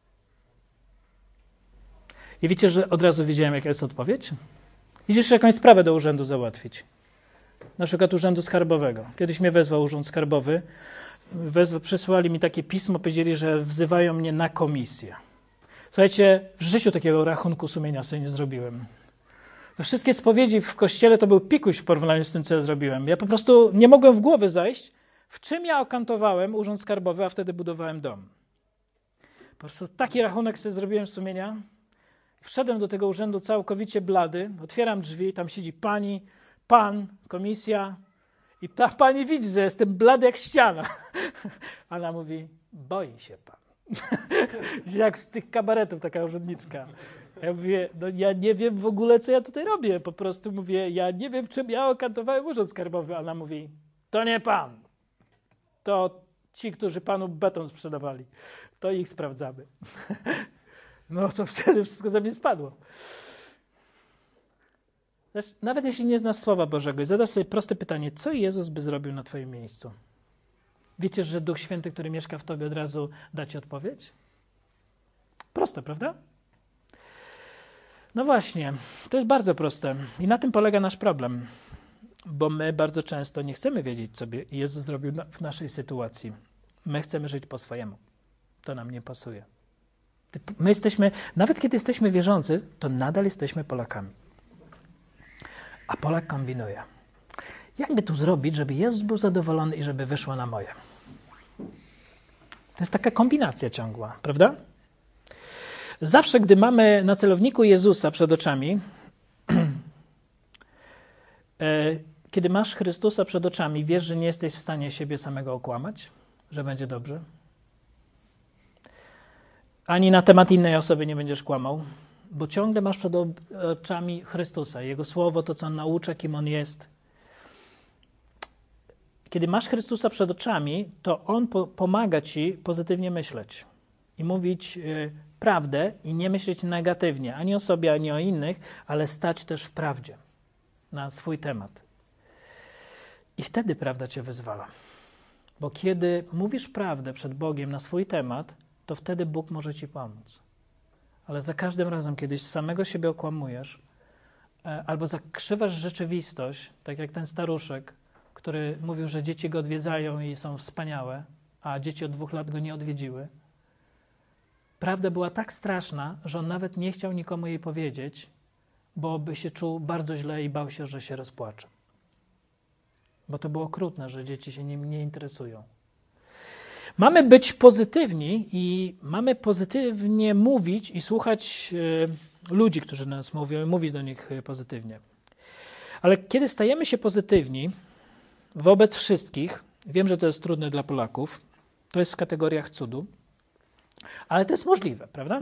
I wiecie, że od razu wiedziałem, jaka jest odpowiedź? Idziesz jakąś sprawę do urzędu załatwić. Na przykład urzędu skarbowego. Kiedyś mnie wezwał urząd skarbowy. Przysłali mi takie pismo, powiedzieli, że wzywają mnie na komisję. Słuchajcie, w życiu takiego rachunku sumienia sobie nie zrobiłem. Te wszystkie spowiedzi w kościele to był pikuś w porównaniu z tym, co ja zrobiłem. Ja po prostu nie mogłem w głowę zajść, w czym ja okantowałem urząd skarbowy, a wtedy budowałem dom. Po prostu taki rachunek sobie zrobiłem sumienia. Wszedłem do tego urzędu całkowicie blady, otwieram drzwi, tam siedzi pani, pan, komisja i ta pani widzi, że jestem blady jak ściana. Ona mówi, boi się pan. Jak z tych kabaretów taka urzędniczka. Ja mówię, no ja nie wiem w ogóle, co ja tutaj robię. Po prostu mówię, ja nie wiem, w czym ja okantowałem urząd skarbowy. Ona mówi, to nie pan. To ci, którzy panu beton sprzedawali. To ich sprawdzamy. No to wtedy wszystko ze mnie spadło. Nawet jeśli nie znasz Słowa Bożego i zadasz sobie proste pytanie, co Jezus by zrobił na twoim miejscu? Wiecie, że Duch Święty, który mieszka w tobie, od razu da ci odpowiedź? Proste, prawda? No właśnie, to jest bardzo proste i na tym polega nasz problem, bo my bardzo często nie chcemy wiedzieć, co by Jezus zrobił w naszej sytuacji. My chcemy żyć po swojemu. To nam nie pasuje. My jesteśmy, nawet kiedy jesteśmy wierzący, to nadal jesteśmy Polakami. A Polak kombinuje. Jak by tu zrobić, żeby Jezus był zadowolony i żeby wyszło na moje? To jest taka kombinacja ciągła, prawda? Zawsze, gdy mamy na celowniku Jezusa przed oczami, Kiedy masz Chrystusa przed oczami, wiesz, że nie jesteś w stanie siebie samego okłamać, że będzie dobrze? Ani na temat innej osoby nie będziesz kłamał, bo ciągle masz przed oczami Chrystusa, Jego Słowo, to, co On naucza, kim On jest. Kiedy masz Chrystusa przed oczami, to On pomaga ci pozytywnie myśleć i mówić prawdę i nie myśleć negatywnie, ani o sobie, ani o innych, ale stać też w prawdzie na swój temat. I wtedy prawda cię wyzwala. Bo kiedy mówisz prawdę przed Bogiem na swój temat, to wtedy Bóg może ci pomóc. Ale za każdym razem, kiedy samego siebie okłamujesz albo zakrzywasz rzeczywistość, tak jak ten staruszek, który mówił, że dzieci go odwiedzają i są wspaniałe, a dzieci od 2 lat go nie odwiedziły. Prawda była tak straszna, że on nawet nie chciał nikomu jej powiedzieć, bo by się czuł bardzo źle i bał się, że się rozpłacze. Bo to było okrutne, że dzieci się nim nie interesują. Mamy być pozytywni i mamy pozytywnie mówić i słuchać ludzi, którzy nas mówią i mówić do nich pozytywnie. Ale kiedy stajemy się pozytywni wobec wszystkich, wiem, że to jest trudne dla Polaków, to jest w kategoriach cudu, ale to jest możliwe, prawda?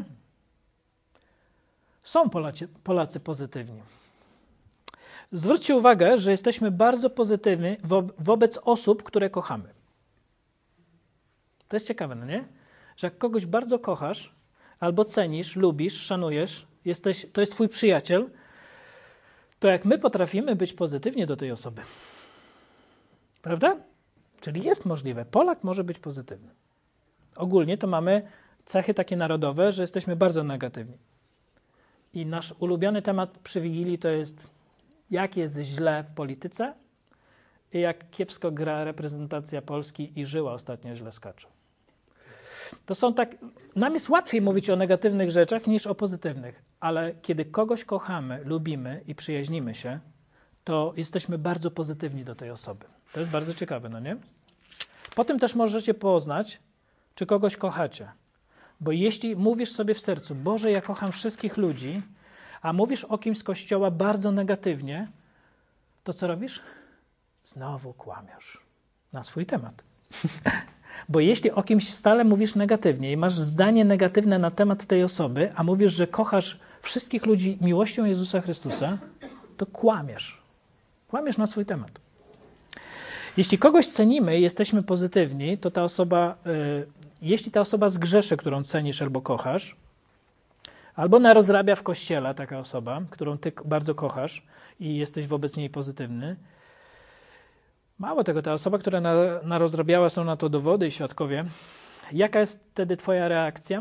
Są Polacy pozytywni. Zwróćcie uwagę, że jesteśmy bardzo pozytywni wobec osób, które kochamy. To jest ciekawe, no nie? Że jak kogoś bardzo kochasz, albo cenisz, lubisz, szanujesz, to jest twój przyjaciel, to jak my potrafimy być pozytywnie do tej osoby. Prawda? Czyli jest możliwe. Polak może być pozytywny. Ogólnie to mamy cechy takie narodowe, że jesteśmy bardzo negatywni. I nasz ulubiony temat przy Wigilii to jest, jak jest źle w polityce i jak kiepsko gra reprezentacja Polski i Żyła ostatnio źle skacze. To są tak, nam jest łatwiej mówić o negatywnych rzeczach niż o pozytywnych, ale kiedy kogoś kochamy, lubimy i przyjaźnimy się, to jesteśmy bardzo pozytywni do tej osoby. To jest bardzo ciekawe, no nie? Potem też możecie poznać, czy kogoś kochacie. Bo jeśli mówisz sobie w sercu, Boże, ja kocham wszystkich ludzi, a mówisz o kimś z Kościoła bardzo negatywnie, to co robisz? Znowu kłamiesz na swój temat. Bo jeśli o kimś stale mówisz negatywnie i masz zdanie negatywne na temat tej osoby, a mówisz, że kochasz wszystkich ludzi miłością Jezusa Chrystusa, to kłamiesz. Kłamiesz na swój temat. Jeśli kogoś cenimy i jesteśmy pozytywni, to ta osoba, jeśli ta osoba zgrzeszy, którą cenisz albo kochasz, albo narozrabia w kościele taka osoba, którą ty bardzo kochasz i jesteś wobec niej pozytywny, mało tego, ta osoba, która narozrabiała, są na to dowody i świadkowie, jaka jest wtedy twoja reakcja?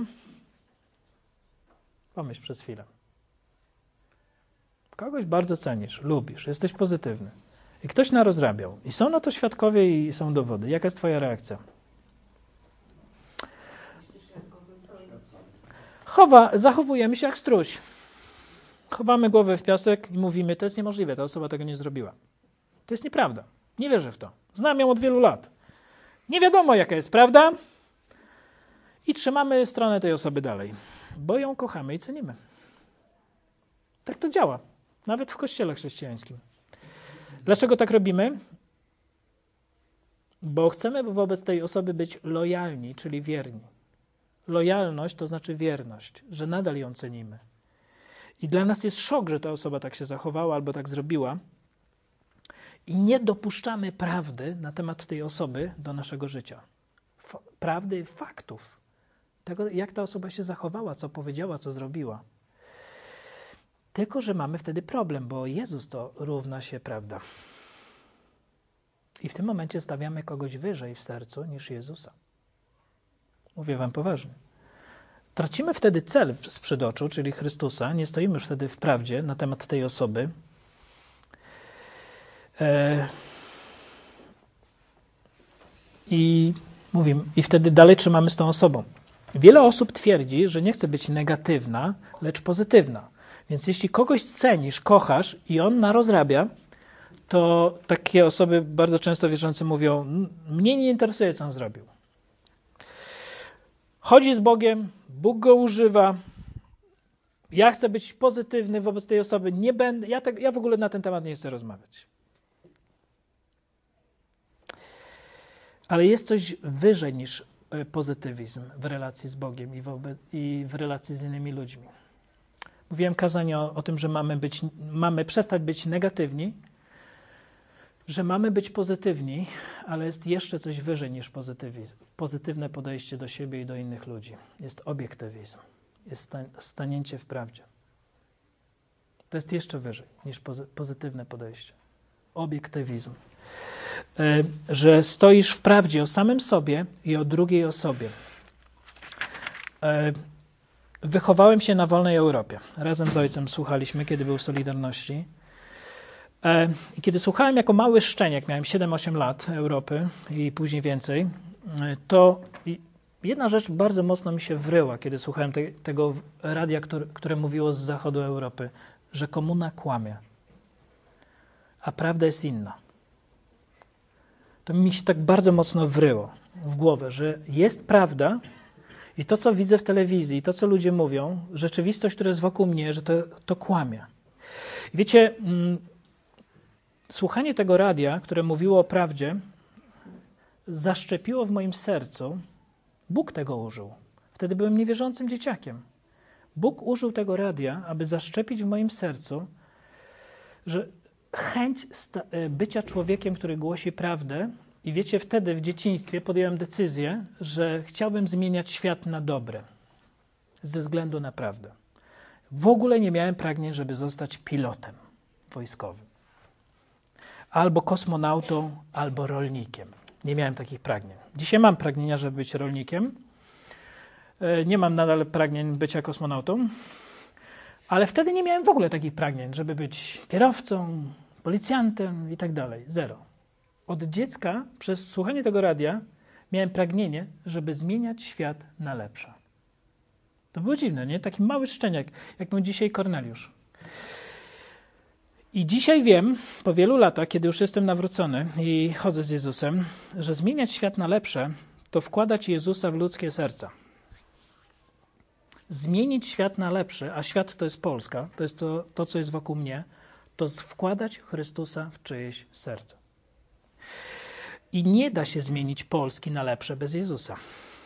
Pomyśl przez chwilę. Kogoś bardzo cenisz, lubisz, jesteś pozytywny i ktoś narozrabiał i są na to świadkowie i są dowody. Jaka jest twoja reakcja? Zachowujemy się jak struś. Chowamy głowę w piasek i mówimy, to jest niemożliwe, ta osoba tego nie zrobiła. To jest nieprawda. Nie wierzę w to. Znam ją od wielu lat. Nie wiadomo, jaka jest prawda i trzymamy stronę tej osoby dalej, bo ją kochamy i cenimy. Tak to działa. Nawet w kościele chrześcijańskim. Dlaczego tak robimy? Bo chcemy wobec tej osoby być lojalni, czyli wierni. Lojalność to znaczy wierność, że nadal ją cenimy. I dla nas jest szok, że ta osoba tak się zachowała albo tak zrobiła. I nie dopuszczamy prawdy na temat tej osoby do naszego życia. Prawdy faktów. Tego, jak ta osoba się zachowała, co powiedziała, co zrobiła. Tylko że mamy wtedy problem, bo Jezus to równa się prawda. I w tym momencie stawiamy kogoś wyżej w sercu niż Jezusa. Mówię wam poważnie. Tracimy wtedy cel sprzed oczu, czyli Chrystusa. Nie stoimy już wtedy w prawdzie na temat tej osoby. I wtedy dalej trzymamy z tą osobą. Wiele osób twierdzi, że nie chce być negatywna, lecz pozytywna. Więc jeśli kogoś cenisz, kochasz i on narozrabia, to takie osoby bardzo często wierzące mówią, mnie nie interesuje, co on zrobił. Chodzi z Bogiem, Bóg go używa, ja chcę być pozytywny wobec tej osoby, nie będę, ja w ogóle na ten temat nie chcę rozmawiać. Ale jest coś wyżej niż pozytywizm w relacji z Bogiem i w relacji z innymi ludźmi. Mówiłem kazanie o tym, że mamy przestać być negatywni, że mamy być pozytywni, ale jest jeszcze coś wyżej niż pozytywizm. Pozytywne podejście do siebie i do innych ludzi. Jest obiektywizm. Jest stanięcie w prawdzie. To jest jeszcze wyżej niż pozytywne podejście. Obiektywizm. Że stoisz w prawdzie o samym sobie i o drugiej osobie. Wychowałem się na wolnej Europie. Razem z ojcem słuchaliśmy, kiedy był w Solidarności. I kiedy słuchałem jako mały szczeniak, miałem 7-8 lat Europy i później więcej, to jedna rzecz bardzo mocno mi się wryła, kiedy słuchałem tego radia, które mówiło z zachodu Europy, że komuna kłamie, a prawda jest inna. To mi się tak bardzo mocno wryło w głowę, że jest prawda i to, co widzę w telewizji, to, co ludzie mówią, rzeczywistość, która jest wokół mnie, że to kłamie. Wiecie, słuchanie tego radia, które mówiło o prawdzie, zaszczepiło w moim sercu, Bóg tego użył. Wtedy byłem niewierzącym dzieciakiem. Bóg użył tego radia, aby zaszczepić w moim sercu, że chęć bycia człowiekiem, który głosi prawdę. I wiecie, wtedy w dzieciństwie podjąłem decyzję, że chciałbym zmieniać świat na dobre, ze względu na prawdę. W ogóle nie miałem pragnień, żeby zostać pilotem wojskowym. Albo kosmonautą, albo rolnikiem. Nie miałem takich pragnień. Dzisiaj mam pragnienia, żeby być rolnikiem. Nie mam nadal pragnień bycia kosmonautą, ale wtedy nie miałem w ogóle takich pragnień, żeby być kierowcą, policjantem i tak dalej. Zero. Od dziecka przez słuchanie tego radia miałem pragnienie, żeby zmieniać świat na lepsze. To było dziwne, nie? Taki mały szczeniak, jak był dzisiaj Korneliusz. I dzisiaj wiem, po wielu latach, kiedy już jestem nawrócony i chodzę z Jezusem, że zmieniać świat na lepsze to wkładać Jezusa w ludzkie serca. Zmienić świat na lepsze, a świat to jest Polska, to jest to, co jest wokół mnie, to wkładać Chrystusa w czyjeś serce. I nie da się zmienić Polski na lepsze bez Jezusa.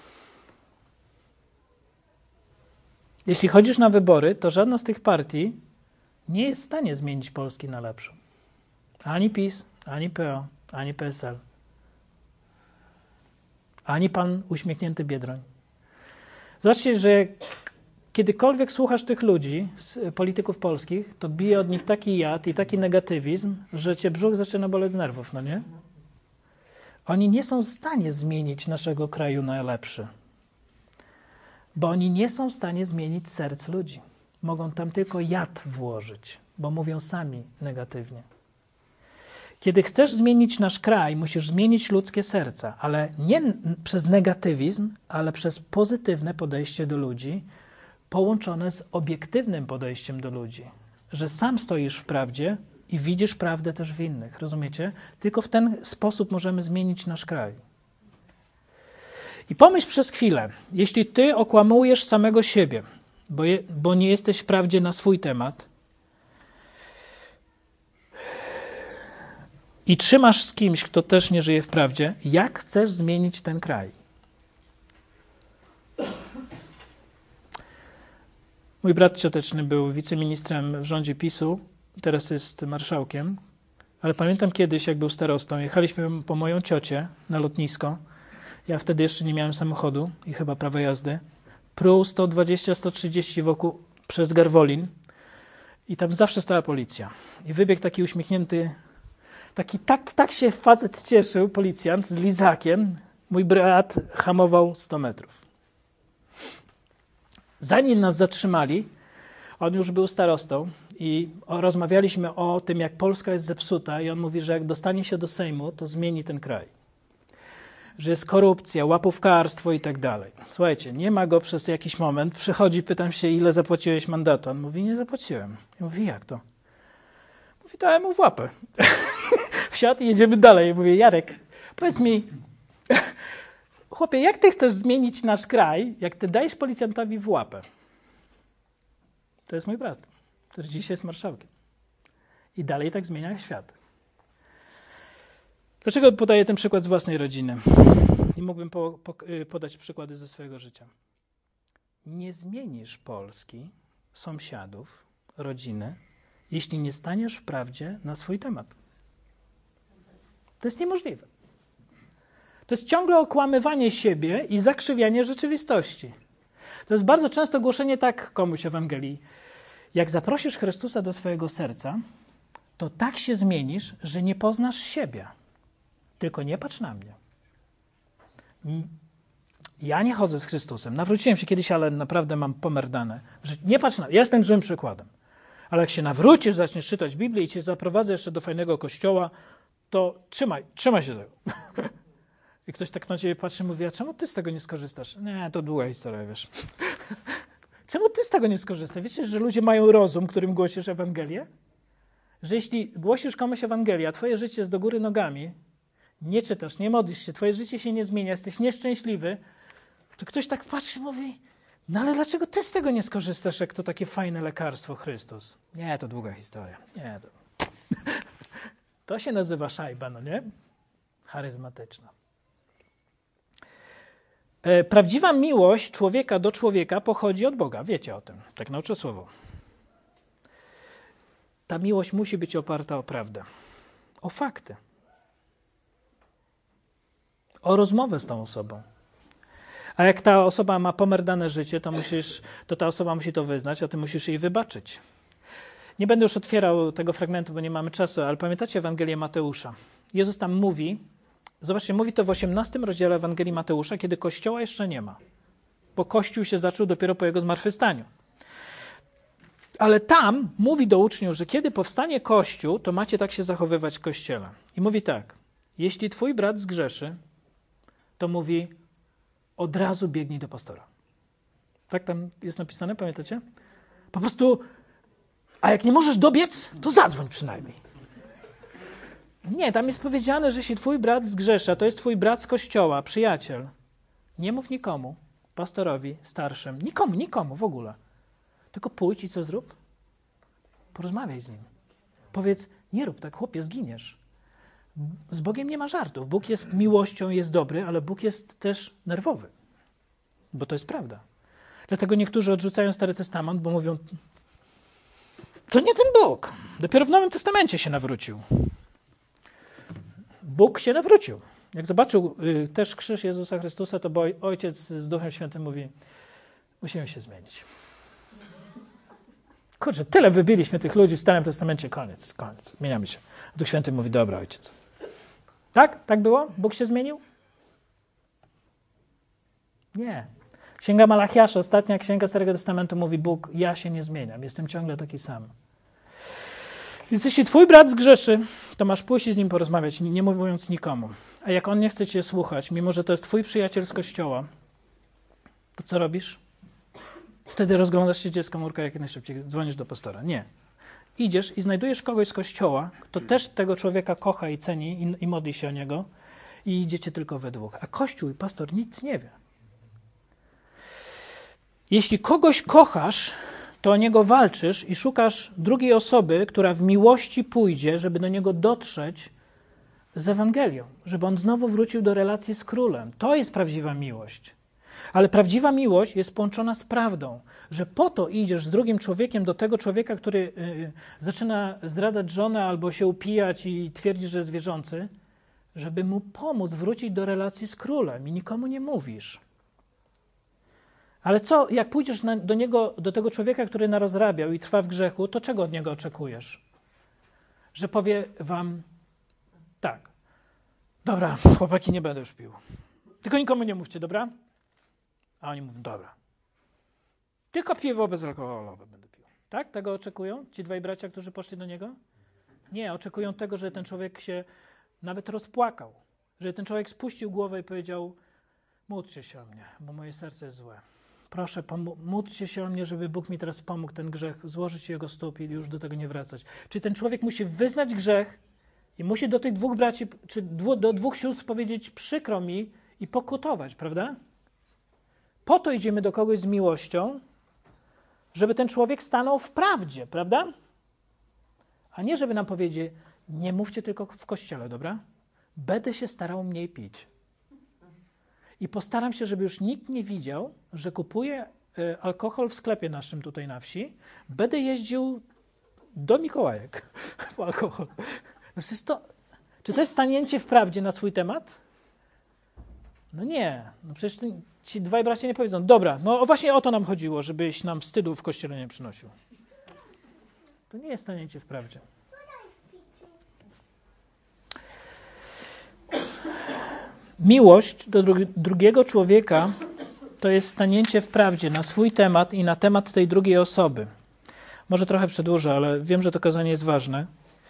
Jeśli chodzisz na wybory, to żadna z tych partii nie jest w stanie zmienić Polski na lepszą. Ani PiS, ani PO, ani PSL. Ani pan uśmiechnięty Biedroń. Zobaczcie, że kiedykolwiek słuchasz tych ludzi, polityków polskich, to bije od nich taki jad i taki negatywizm, że cię brzuch zaczyna boleć z nerwów, no nie? Oni nie są w stanie zmienić naszego kraju na lepszy. Bo oni nie są w stanie zmienić serc ludzi. Mogą tam tylko jad włożyć, bo mówią sami negatywnie. Kiedy chcesz zmienić nasz kraj, musisz zmienić ludzkie serca, ale nie przez negatywizm, ale przez pozytywne podejście do ludzi, połączone z obiektywnym podejściem do ludzi. Że sam stoisz w prawdzie i widzisz prawdę też w innych, rozumiecie? Tylko w ten sposób możemy zmienić nasz kraj. I pomyśl przez chwilę, jeśli ty okłamujesz samego siebie, bo nie jesteś w prawdzie na swój temat i trzymasz z kimś, kto też nie żyje w prawdzie, jak chcesz zmienić ten kraj? Mój brat cioteczny był wiceministrem w rządzie PiS-u, teraz jest marszałkiem, ale pamiętam kiedyś, jak był starostą, jechaliśmy po moją ciocię na lotnisko. Ja wtedy jeszcze nie miałem samochodu i chyba prawa jazdy. Pruł 120-130 wokół przez Garwolin i tam zawsze stała policja. I wybiegł taki uśmiechnięty, tak się facet cieszył, policjant z lizakiem. Mój brat hamował 100 metrów. Zanim nas zatrzymali, on już był starostą i rozmawialiśmy o tym, jak Polska jest zepsuta i on mówi, że jak dostanie się do Sejmu, to zmieni ten kraj. Że jest korupcja, łapówkarstwo i tak dalej. Słuchajcie, nie ma go przez jakiś moment, przychodzi, pytam się, ile zapłaciłeś mandatu? On mówi, nie zapłaciłem. Ja mówię, jak to? Mówi, dałem mu w łapę. Wsiadł i jedziemy dalej. Ja mówię, Jarek, powiedz mi, chłopie, jak ty chcesz zmienić nasz kraj, jak ty dajesz policjantowi w łapę? To jest mój brat, który dzisiaj jest marszałkiem. I dalej tak zmienia świat. Dlaczego podaję ten przykład z własnej rodziny? I mógłbym podać przykłady ze swojego życia. Nie zmienisz Polski, sąsiadów, rodziny, jeśli nie staniesz w prawdzie na swój temat. To jest niemożliwe. To jest ciągle okłamywanie siebie i zakrzywianie rzeczywistości. To jest bardzo często głoszenie tak komuś Ewangelii. Jak zaprosisz Chrystusa do swojego serca, to tak się zmienisz, że nie poznasz siebie. Tylko nie patrz na mnie. Ja nie chodzę z Chrystusem. Nawróciłem się kiedyś, ale naprawdę mam pomerdane. Nie patrz na mnie. Ja jestem złym przykładem. Ale jak się nawrócisz, zaczniesz czytać Biblię i cię zaprowadzę jeszcze do fajnego kościoła, to trzymaj się tego. I ktoś tak na ciebie patrzy i mówi, a czemu ty z tego nie skorzystasz? Nie, to długa historia, wiesz. Czemu ty z tego nie skorzystasz? Wiecie, że ludzie mają rozum, którym głosisz Ewangelię? Że jeśli głosisz komuś Ewangelię, a twoje życie jest do góry nogami, nie czytasz, nie modlisz się, twoje życie się nie zmienia, jesteś nieszczęśliwy, to ktoś tak patrzy i mówi, no ale dlaczego ty z tego nie skorzystasz, jak to takie fajne lekarstwo Chrystus? Nie, to długa historia. Nie, to się nazywa szajba, no nie? Charyzmatyczna. Prawdziwa miłość człowieka do człowieka pochodzi od Boga. Wiecie o tym. Tak nauczę słowo. Ta miłość musi być oparta o prawdę. O fakty. O rozmowę z tą osobą. A jak ta osoba ma pomerdane życie, to ta osoba musi to wyznać, a ty musisz jej wybaczyć. Nie będę już otwierał tego fragmentu, bo nie mamy czasu, ale pamiętacie Ewangelię Mateusza? Jezus tam mówi, zobaczcie, mówi to w 18 rozdziale Ewangelii Mateusza, kiedy Kościoła jeszcze nie ma. Bo Kościół się zaczął dopiero po jego zmartwychwstaniu. Ale tam mówi do uczniów, że kiedy powstanie Kościół, to macie tak się zachowywać w Kościele. I mówi tak, jeśli twój brat zgrzeszy, to mówi, od razu biegnij do pastora. Tak tam jest napisane, pamiętacie? Po prostu, a jak nie możesz dobiec, to zadzwoń przynajmniej. Nie, tam jest powiedziane, że jeśli twój brat zgrzesza, to jest twój brat z kościoła, przyjaciel. Nie mów nikomu, pastorowi, starszym, nikomu w ogóle. Tylko pójdź i co zrób? Porozmawiaj z nim. Powiedz, nie rób tak, chłopie, zginiesz. Z Bogiem nie ma żartów. Bóg jest miłością, jest dobry, ale Bóg jest też nerwowy. Bo to jest prawda. Dlatego niektórzy odrzucają Stary Testament, bo mówią, to nie ten Bóg. Dopiero w Nowym Testamencie się nawrócił. Bóg się nawrócił. Jak zobaczył też krzyż Jezusa Chrystusa, to Ojciec z Duchem Świętym mówi, musimy się zmienić. Kurczę, tyle wybiliśmy tych ludzi w Starym Testamencie, koniec, zmieniamy się. Duch Święty mówi, dobra, Ojciec. Tak? Tak było? Bóg się zmienił? Nie. Księga Malachiasza, ostatnia księga Starego Testamentu mówi, Bóg, ja się nie zmieniam, jestem ciągle taki sam. Więc jeśli twój brat zgrzeszy, to masz pójść i z nim porozmawiać, nie mówiąc nikomu. A jak on nie chce cię słuchać, mimo że to jest twój przyjaciel z kościoła, to co robisz? Wtedy rozglądasz się, gdzie jest komórka, jak najszybciej dzwonisz do pastora. Nie. Idziesz i znajdujesz kogoś z kościoła, kto też tego człowieka kocha i ceni i modli się o niego i idziecie tylko we dwóch. A kościół i pastor nic nie wie. Jeśli kogoś kochasz, to o niego walczysz i szukasz drugiej osoby, która w miłości pójdzie, żeby do niego dotrzeć z Ewangelią, żeby on znowu wrócił do relacji z królem. To jest prawdziwa miłość. Ale prawdziwa miłość jest połączona z prawdą, że po to idziesz z drugim człowiekiem do tego człowieka, który zaczyna zdradzać żonę albo się upijać i twierdzi, że jest wierzący, żeby mu pomóc wrócić do relacji z królem i nikomu nie mówisz. Ale co, jak pójdziesz do tego człowieka, który narozrabiał i trwa w grzechu, to czego od niego oczekujesz? Że powie wam tak, dobra, chłopaki, nie będę już pił. Tylko nikomu nie mówcie, dobra? A oni mówią, dobra. Tylko piwo bezalkoholowe będę pił. Tak? Tego oczekują ci dwaj bracia, którzy poszli do niego? Nie, oczekują tego, że ten człowiek się nawet rozpłakał. Że ten człowiek spuścił głowę i powiedział, módlcie się o mnie, bo moje serce jest złe. Proszę, módlcie się o mnie, żeby Bóg mi teraz pomógł ten grzech, złożyć jego stóp i już do tego nie wracać. Czyli ten człowiek musi wyznać grzech i musi do tych dwóch braci, czy do dwóch sióstr powiedzieć, przykro mi i pokutować, prawda? Po to idziemy do kogoś z miłością, żeby ten człowiek stanął w prawdzie, prawda? A nie, żeby nam powiedzieć, nie mówcie tylko w kościele, dobra? będę się starał mniej pić. I postaram się, żeby już nikt nie widział, że kupuję alkohol w sklepie naszym tutaj na wsi. Będę jeździł do Mikołajek po alkohol. No przecież czy to jest stanięcie w prawdzie na swój temat? No nie. No przecież ci dwaj bracia nie powiedzą, dobra, no właśnie o to nam chodziło, żebyś nam wstydu w kościele nie przynosił. To nie jest stanięcie w prawdzie. Miłość do drugiego człowieka to jest stanięcie w prawdzie na swój temat i na temat tej drugiej osoby. Może trochę przedłużę, ale wiem, że to kazanie jest ważne.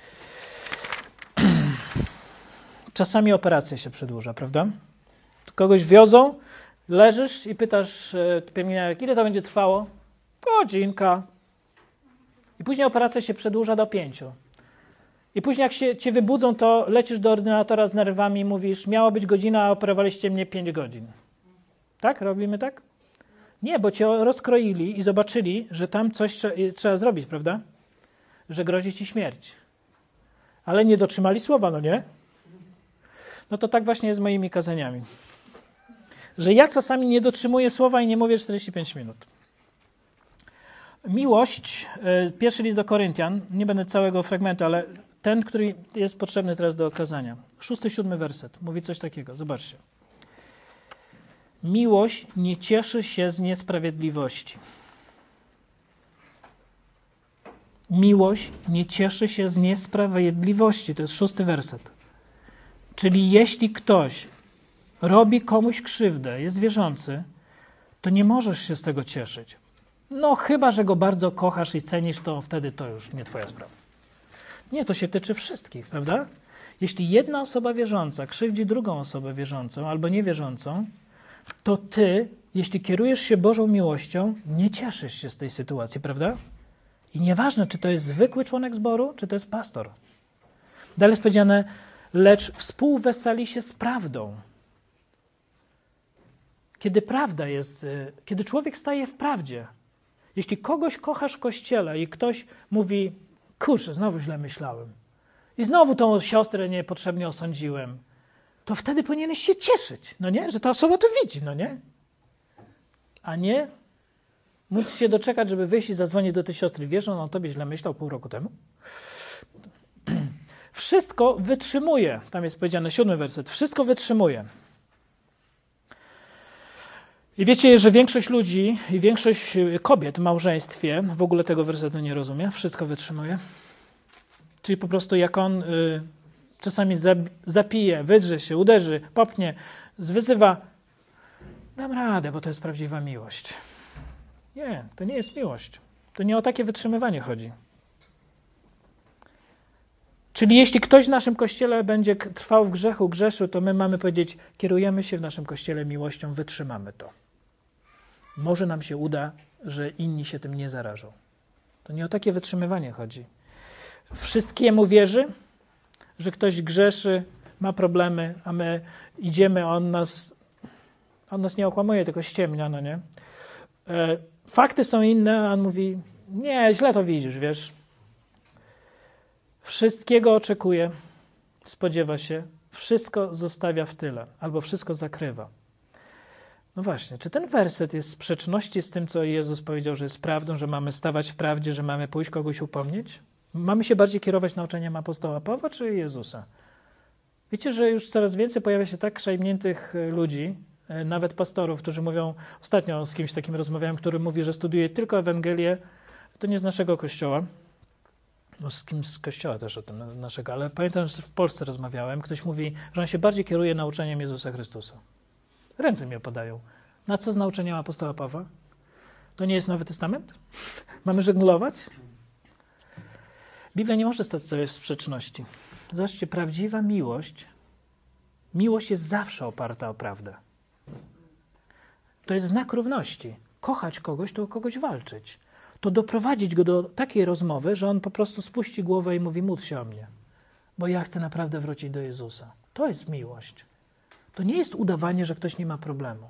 Czasami operacja się przedłuża, prawda? Kogoś wiozą, leżysz i pytasz pielęgniarek, ile to będzie trwało? Godzinka. I później operacja się przedłuża do 5. I później jak cię wybudzą, to lecisz do ordynatora z nerwami i mówisz, miała być godzina, a operowaliście mnie 5 godzin. Tak? Robimy tak? Nie, bo cię rozkroili i zobaczyli, że tam coś trzeba zrobić, prawda? Że grozi ci śmierć. Ale nie dotrzymali słowa, no nie? No to tak właśnie jest z moimi kazaniami. Że ja czasami nie dotrzymuję słowa i nie mówię 45 minut. Miłość, pierwszy list do Koryntian, nie będę całego fragmentu, ale ten, który jest potrzebny teraz do okazania. 6-7 werset mówi coś takiego. Zobaczcie. Miłość nie cieszy się z niesprawiedliwości. Miłość nie cieszy się z niesprawiedliwości. To jest 6 werset. Czyli jeśli ktoś robi komuś krzywdę, jest wierzący, to nie możesz się z tego cieszyć. No chyba, że go bardzo kochasz i cenisz, to wtedy to już nie twoja sprawa. Nie, to się tyczy wszystkich, prawda? Jeśli jedna osoba wierząca krzywdzi drugą osobę wierzącą albo niewierzącą, to ty, jeśli kierujesz się Bożą miłością, nie cieszysz się z tej sytuacji, prawda? I nieważne, czy to jest zwykły członek zboru, czy to jest pastor. Dalej jest powiedziane, lecz współweseli się z prawdą. Kiedy prawda jest, kiedy człowiek staje w prawdzie, jeśli kogoś kochasz w kościele i ktoś mówi, kurczę, znowu źle myślałem i znowu tą siostrę niepotrzebnie osądziłem, to wtedy powinieneś się cieszyć, no nie? Że ta osoba to widzi, no nie? A nie móc się doczekać, żeby wyjść i zadzwonić do tej siostry. Wiesz, że on o tobie źle myślał pół roku temu? Wszystko wytrzymuje. Tam jest powiedziane 7 werset. Wszystko wytrzymuje. I wiecie, że większość ludzi i większość kobiet w małżeństwie w ogóle tego wersetu nie rozumie. Wszystko wytrzymuje. Czyli po prostu jak on czasami zapije, wydrze się, uderzy, popnie, zwyzywa, dam radę, bo to jest prawdziwa miłość. Nie, to nie jest miłość. To nie o takie wytrzymywanie chodzi. Czyli jeśli ktoś w naszym kościele będzie trwał w grzechu, grzeszył, to my mamy powiedzieć, kierujemy się w naszym kościele miłością, wytrzymamy to. Może nam się uda, że inni się tym nie zarażą. To nie o takie wytrzymywanie chodzi. Wszystkiemu wierzy, że ktoś grzeszy, ma problemy, a my idziemy, a on nas nie okłamuje, tylko ściemnia, no nie? Fakty są inne, a on mówi, nie, źle to widzisz, wiesz. Wszystkiego oczekuje, spodziewa się, wszystko zostawia w tyle, albo wszystko zakrywa. No właśnie, czy ten werset jest w sprzeczności z tym, co Jezus powiedział, że jest prawdą, że mamy stawać w prawdzie, że mamy pójść kogoś upomnieć? Mamy się bardziej kierować nauczeniem apostoła Pawła czy Jezusa? Wiecie, że już coraz więcej pojawia się tak szajbniętych ludzi, nawet pastorów, którzy mówią, ostatnio z kimś takim rozmawiałem, który mówi, że studiuje tylko Ewangelię, to nie z naszego kościoła, no z kimś z kościoła też o tym naszego, ale pamiętam, że w Polsce rozmawiałem, ktoś mówi, że on się bardziej kieruje nauczeniem Jezusa Chrystusa. Ręce mi opadają. Na co z nauczeniem apostoła Pawła? To nie jest Nowy Testament? Mamy żeglować? Biblia nie może stać sobie w sprzeczności. Zobaczcie, prawdziwa miłość jest zawsze oparta o prawdę. To jest znak równości. Kochać kogoś, to o kogoś walczyć. To doprowadzić go do takiej rozmowy, że on po prostu spuści głowę i mówi, módl się o mnie, bo ja chcę naprawdę wrócić do Jezusa. To jest miłość. To nie jest udawanie, że ktoś nie ma problemu.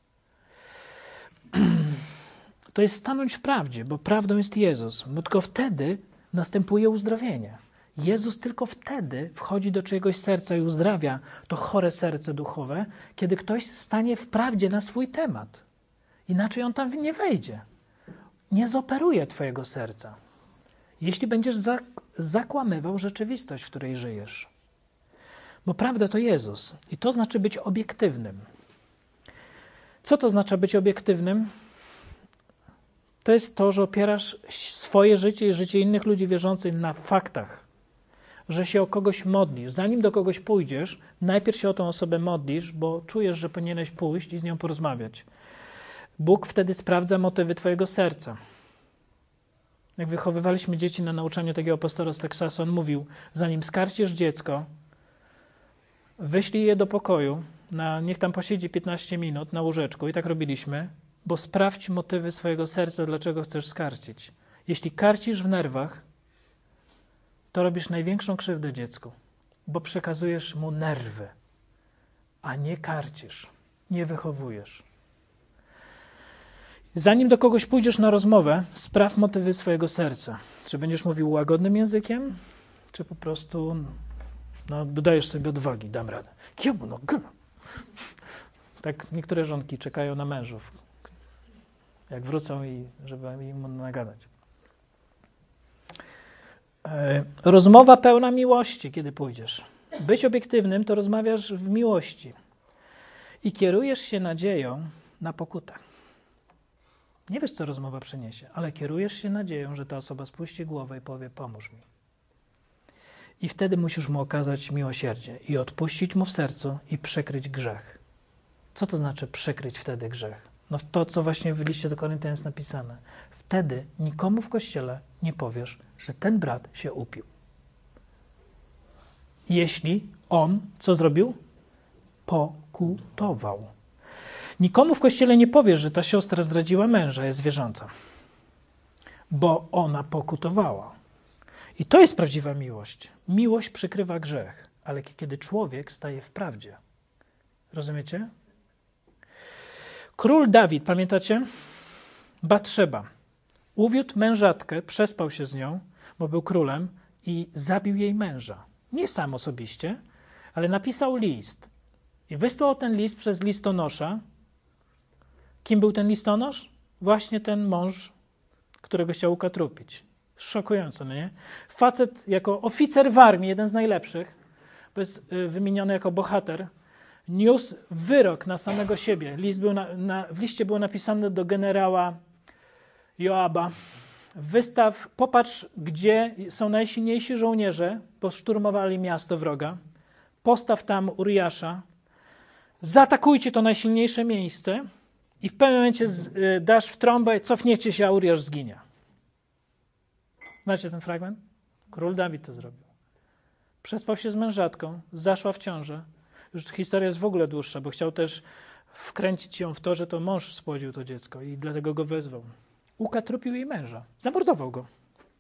To jest stanąć w prawdzie, bo prawdą jest Jezus, bo tylko wtedy następuje uzdrowienie. Jezus tylko wtedy wchodzi do czyjegoś serca i uzdrawia to chore serce duchowe, kiedy ktoś stanie w prawdzie na swój temat. Inaczej on tam nie wejdzie. Nie zoperuje twojego serca. Jeśli będziesz zakłamywał rzeczywistość, w której żyjesz. Bo prawda to Jezus. I to znaczy być obiektywnym. Co to znaczy być obiektywnym? To jest to, że opierasz swoje życie i życie innych ludzi wierzących na faktach. Że się o kogoś modlisz. Zanim do kogoś pójdziesz, najpierw się o tą osobę modlisz, bo czujesz, że powinieneś pójść i z nią porozmawiać. Bóg wtedy sprawdza motywy twojego serca. Jak wychowywaliśmy dzieci na nauczaniu takiego pastora z Teksasu, on mówił, zanim skarcisz dziecko, wyślij je do pokoju, niech tam posiedzi 15 minut na łóżeczku i tak robiliśmy, bo sprawdź motywy swojego serca, dlaczego chcesz skarcić. Jeśli karcisz w nerwach, to robisz największą krzywdę dziecku, bo przekazujesz mu nerwy, a nie karcisz, nie wychowujesz. Zanim do kogoś pójdziesz na rozmowę, sprawdź motywy swojego serca. Czy będziesz mówił łagodnym językiem, czy po prostu dodajesz sobie odwagi, dam radę. Tak niektóre żonki czekają na mężów, jak wrócą i żeby im nagadać. Rozmowa pełna miłości, kiedy pójdziesz. Być obiektywnym to rozmawiasz w miłości i kierujesz się nadzieją na pokutę. Nie wiesz, co rozmowa przyniesie, ale kierujesz się nadzieją, że ta osoba spuści głowę i powie, pomóż mi. I wtedy musisz mu okazać miłosierdzie i odpuścić mu w sercu i przykryć grzech. Co to znaczy przykryć wtedy grzech? No to, co właśnie w liście do Koryntian jest napisane. Wtedy nikomu w kościele nie powiesz, że ten brat się upił. Jeśli on, co zrobił? Pokutował. Nikomu w kościele nie powiesz, że ta siostra zdradziła męża, jest wierząca, bo ona pokutowała. I to jest prawdziwa miłość. Miłość przykrywa grzech, ale kiedy człowiek staje w prawdzie. Rozumiecie? Król Dawid, pamiętacie? Batrzeba. Uwiódł mężatkę, przespał się z nią, bo był królem i zabił jej męża. Nie sam osobiście, ale napisał list. I wysłał ten list przez listonosza. Kim był ten listonosz? Właśnie ten mąż, którego chciał ukatrupić. Szokujące, no nie? Facet jako oficer w armii, jeden z najlepszych, bo jest wymieniony jako bohater, niósł wyrok na samego siebie. W liście było napisane do generała Joaba. Popatrz, gdzie są najsilniejsi żołnierze, bo szturmowali miasto wroga. Postaw tam Uriasza. Zaatakujcie to najsilniejsze miejsce i w pewnym momencie dasz w trąbę, cofniecie się, a Uriasz zginie. Znacie ten fragment? Król Dawid to zrobił. Przespał się z mężatką, zaszła w ciążę. Już historia jest w ogóle dłuższa, bo chciał też wkręcić ją w to, że to mąż spłodził to dziecko i dlatego go wezwał. Ukatrupił jej męża. Zamordował go.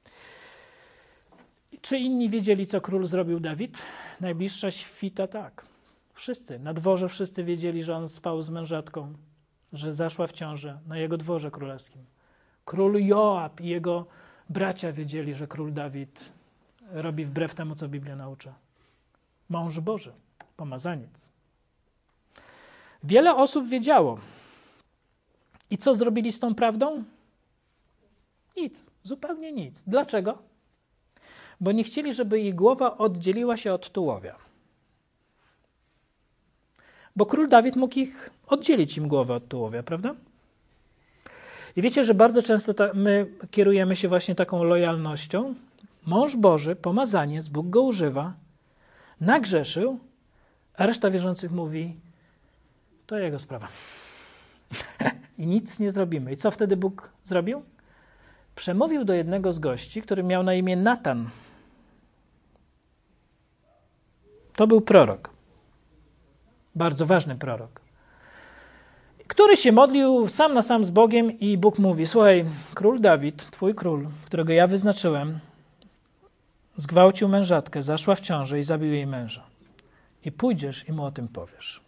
Czy inni wiedzieli, co król zrobił Dawid? Najbliższa świta tak. Wszyscy. Na dworze wszyscy wiedzieli, że on spał z mężatką, że zaszła w ciążę na jego dworze królewskim. Król Joab i jego bracia wiedzieli, że król Dawid robi wbrew temu, co Biblia naucza. Mąż Boży, pomazaniec. Wiele osób wiedziało. I co zrobili z tą prawdą? Nic, zupełnie nic. Dlaczego? Bo nie chcieli, żeby ich głowa oddzieliła się od tułowia. Bo król Dawid mógł oddzielić im głowę od tułowia, prawda? I wiecie, że bardzo często my kierujemy się właśnie taką lojalnością. Mąż Boży, pomazaniec, Bóg go używa, nagrzeszył, a reszta wierzących mówi, to jego sprawa. I nic nie zrobimy. I co wtedy Bóg zrobił? Przemówił do jednego z gości, który miał na imię Natan. To był prorok. Bardzo ważny prorok. Który się modlił sam na sam z Bogiem i Bóg mówi, słuchaj, król Dawid, twój król, którego ja wyznaczyłem, zgwałcił mężatkę, zaszła w ciążę i zabił jej męża. I pójdziesz i mu o tym powiesz.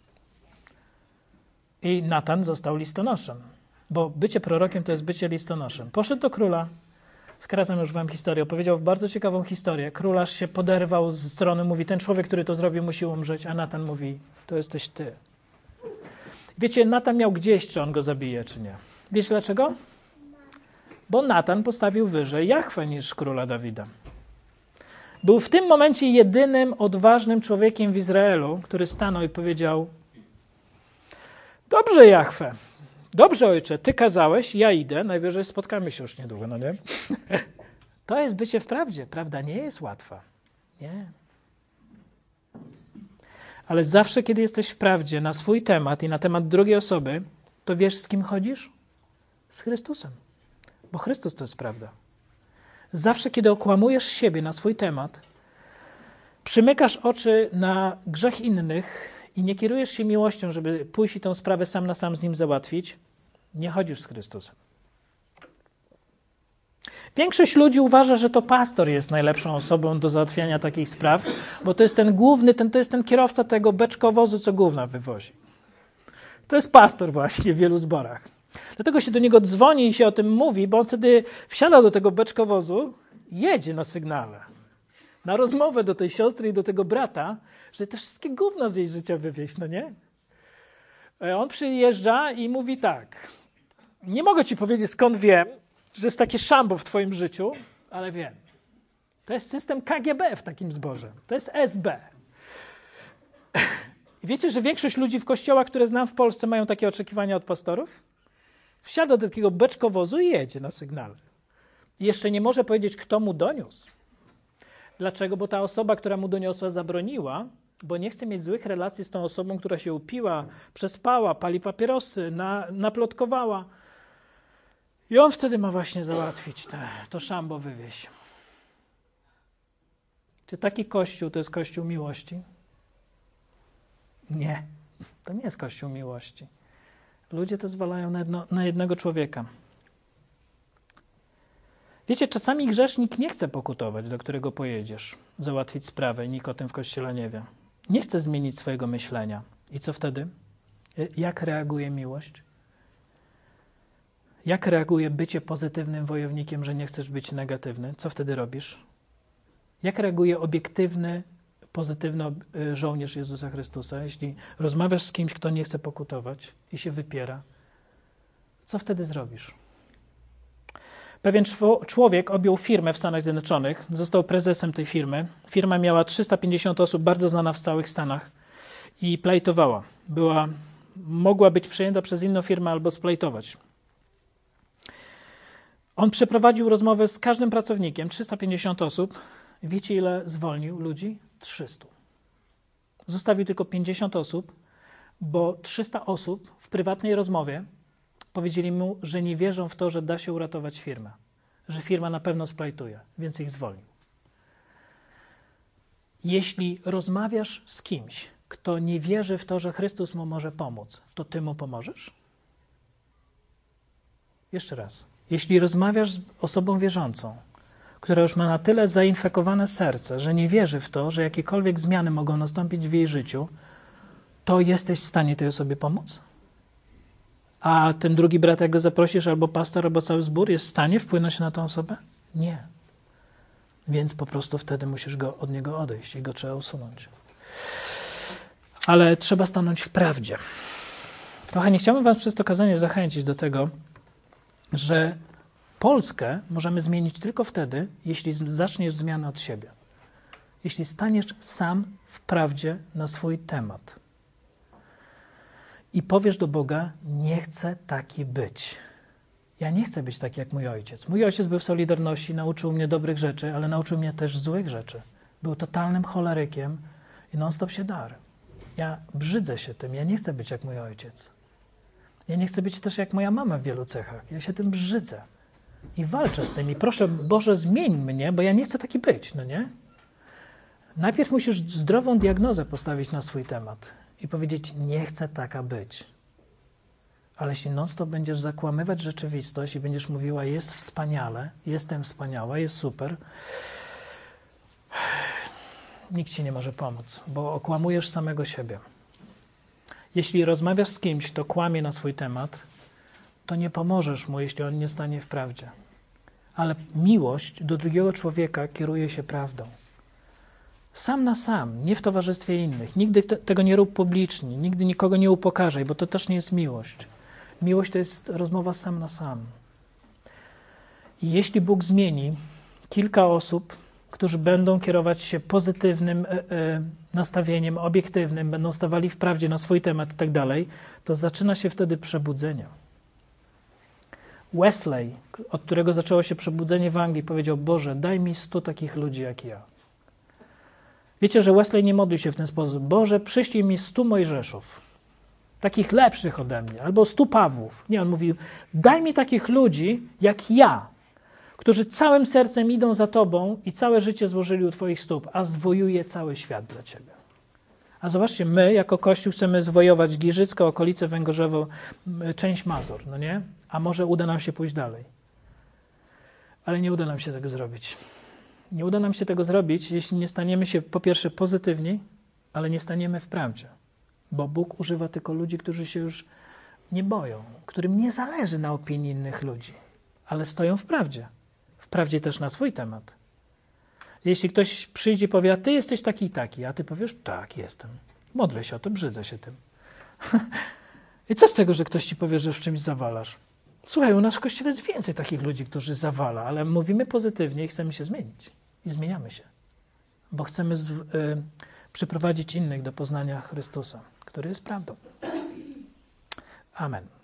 I Natan został listonoszem, bo bycie prorokiem to jest bycie listonoszem. Poszedł do króla, Skracam już wam historię. Opowiedział bardzo ciekawą historię. Król aż się poderwał z strony, mówi, ten człowiek, który to zrobił, musi umrzeć, a Natan mówi, to jesteś ty. Wiecie, Natan miał gdzieś, czy on go zabije, czy nie. Wiecie dlaczego? Bo Natan postawił wyżej Jahwe niż króla Dawida. Był w tym momencie jedynym odważnym człowiekiem w Izraelu, który stanął i powiedział: dobrze, Jahwe, dobrze, ojcze, ty kazałeś, ja idę, najwyżej spotkamy się już niedługo, no nie? To jest bycie w prawdzie. Prawda nie jest łatwa. Nie. Ale zawsze, kiedy jesteś w prawdzie na swój temat i na temat drugiej osoby, to wiesz, z kim chodzisz? Z Chrystusem. Bo Chrystus to jest prawda. Zawsze, kiedy okłamujesz siebie na swój temat, przymykasz oczy na grzech innych i nie kierujesz się miłością, żeby pójść i tę sprawę sam na sam z nim załatwić, nie chodzisz z Chrystusem. Większość ludzi uważa, że to pastor jest najlepszą osobą do załatwiania takich spraw, bo to jest ten główny, to jest ten kierowca tego beczkowozu, co gówna wywozi. To jest pastor właśnie w wielu zborach. Dlatego się do niego dzwoni i się o tym mówi, bo on wtedy wsiada do tego beczkowozu i jedzie na sygnale. Na rozmowę do tej siostry i do tego brata, że te wszystkie gówna z jej życia wywieźć, no nie? On przyjeżdża i mówi tak: nie mogę ci powiedzieć, skąd wiem, że jest takie szambo w twoim życiu, ale wiem. To jest system KGB w takim zborze. To jest SB. I wiecie, że większość ludzi w kościołach, które znam w Polsce, mają takie oczekiwania od pastorów? Wsiada do takiego beczkowozu i jedzie na sygnale. I jeszcze nie może powiedzieć, kto mu doniósł. Dlaczego? Bo ta osoba, która mu doniosła, zabroniła, bo nie chce mieć złych relacji z tą osobą, która się upiła, przespała, pali papierosy, naplotkowała. I on wtedy ma właśnie załatwić to szambo wywieźć. Czy taki kościół to jest kościół miłości? Nie, to nie jest kościół miłości. Ludzie to zwalają na jednego człowieka. Wiecie, czasami grzesznik nie chce pokutować, do którego pojedziesz, załatwić sprawę i nikt o tym w kościele nie wie. Nie chce zmienić swojego myślenia. I co wtedy? Jak reaguje miłość? Jak reaguje bycie pozytywnym wojownikiem, że nie chcesz być negatywny? Co wtedy robisz? Jak reaguje obiektywny, pozytywny żołnierz Jezusa Chrystusa, jeśli rozmawiasz z kimś, kto nie chce pokutować i się wypiera? Co wtedy zrobisz? Pewien człowiek objął firmę w Stanach Zjednoczonych, został prezesem tej firmy. Firma miała 350 osób, bardzo znana w całych Stanach i plajtowała. Mogła być przejęta przez inną firmę albo splajtować. On przeprowadził rozmowę z każdym pracownikiem, 350 osób. Wiecie, ile zwolnił ludzi? 300. Zostawił tylko 50 osób, bo 300 osób w prywatnej rozmowie powiedzieli mu, że nie wierzą w to, że da się uratować firmę, że firma na pewno splajtuje, więc ich zwolnił. Jeśli rozmawiasz z kimś, kto nie wierzy w to, że Chrystus mu może pomóc, to ty mu pomożesz? Jeszcze raz. Jeśli rozmawiasz z osobą wierzącą, która już ma na tyle zainfekowane serce, że nie wierzy w to, że jakiekolwiek zmiany mogą nastąpić w jej życiu, to jesteś w stanie tej osobie pomóc? A ten drugi brat, jak go zaprosisz, albo pastor, albo cały zbór, jest w stanie wpłynąć na tę osobę? Nie. Więc po prostu wtedy musisz od niego odejść i go trzeba usunąć. Ale trzeba stanąć w prawdzie. Kochani, chciałbym was przez to kazanie zachęcić do tego, że Polskę możemy zmienić tylko wtedy, jeśli zaczniesz zmianę od siebie. Jeśli staniesz sam w prawdzie na swój temat. I powiesz do Boga: nie chcę taki być. Ja nie chcę być taki jak mój ojciec. Mój ojciec był w Solidarności, nauczył mnie dobrych rzeczy, ale nauczył mnie też złych rzeczy. Był totalnym cholerykiem i non-stop się darł. Ja brzydzę się tym. Ja nie chcę być jak mój ojciec. Ja nie chcę być też jak moja mama w wielu cechach. Ja się tym brzydzę. I walczę z tym. I proszę, Boże, zmień mnie, bo ja nie chcę taki być, no nie? Najpierw musisz zdrową diagnozę postawić na swój temat i powiedzieć: nie chcę taka być. Ale jeśli non-stop będziesz zakłamywać rzeczywistość i będziesz mówiła: jest wspaniale, jestem wspaniała, jest super, nikt ci nie może pomóc, bo okłamujesz samego siebie. Jeśli rozmawiasz z kimś, kto kłamie na swój temat, to nie pomożesz mu, jeśli on nie stanie w prawdzie. ale miłość do drugiego człowieka kieruje się prawdą. Sam na sam, nie w towarzystwie innych. Nigdy tego nie rób publicznie, nigdy nikogo nie upokarzaj, bo to też nie jest miłość. Miłość to jest rozmowa sam na sam. I jeśli Bóg zmieni kilka osób, którzy będą kierować się pozytywnym nastawieniem, obiektywnym, będą stawali w prawdzie na swój temat i tak dalej, to zaczyna się wtedy przebudzenie. Wesley, od którego zaczęło się przebudzenie w Anglii, powiedział: Boże, daj mi 100 takich ludzi jak ja. Wiecie, że Wesley nie modlił się w ten sposób: Boże, przyślij mi 100 Mojżeszów, takich lepszych ode mnie, albo 100 Pawłów. Nie, on mówił: daj mi takich ludzi jak ja, którzy całym sercem idą za Tobą i całe życie złożyli u Twoich stóp, a zwojuje cały świat dla Ciebie. A zobaczcie, my jako Kościół chcemy zwojować Giżycko, okolice Węgorzewo, część Mazur, no nie? A może uda nam się pójść dalej. Ale nie uda nam się tego zrobić. Nie uda nam się tego zrobić, jeśli nie staniemy się po pierwsze pozytywni, ale nie staniemy w prawdzie. Bo Bóg używa tylko ludzi, którzy się już nie boją, którym nie zależy na opinii innych ludzi, ale stoją w prawdzie. W prawdzie też na swój temat. Jeśli ktoś przyjdzie i powie: a ty jesteś taki i taki, a ty powiesz: tak, jestem. Modlę się o to, brzydzę się tym. I co z tego, że ktoś ci powie, że w czymś zawalasz? Słuchaj, u nas w Kościele jest więcej takich ludzi, którzy zawala, ale mówimy pozytywnie i chcemy się zmienić. I zmieniamy się. Bo chcemy przyprowadzić innych do poznania Chrystusa, który jest prawdą. Amen.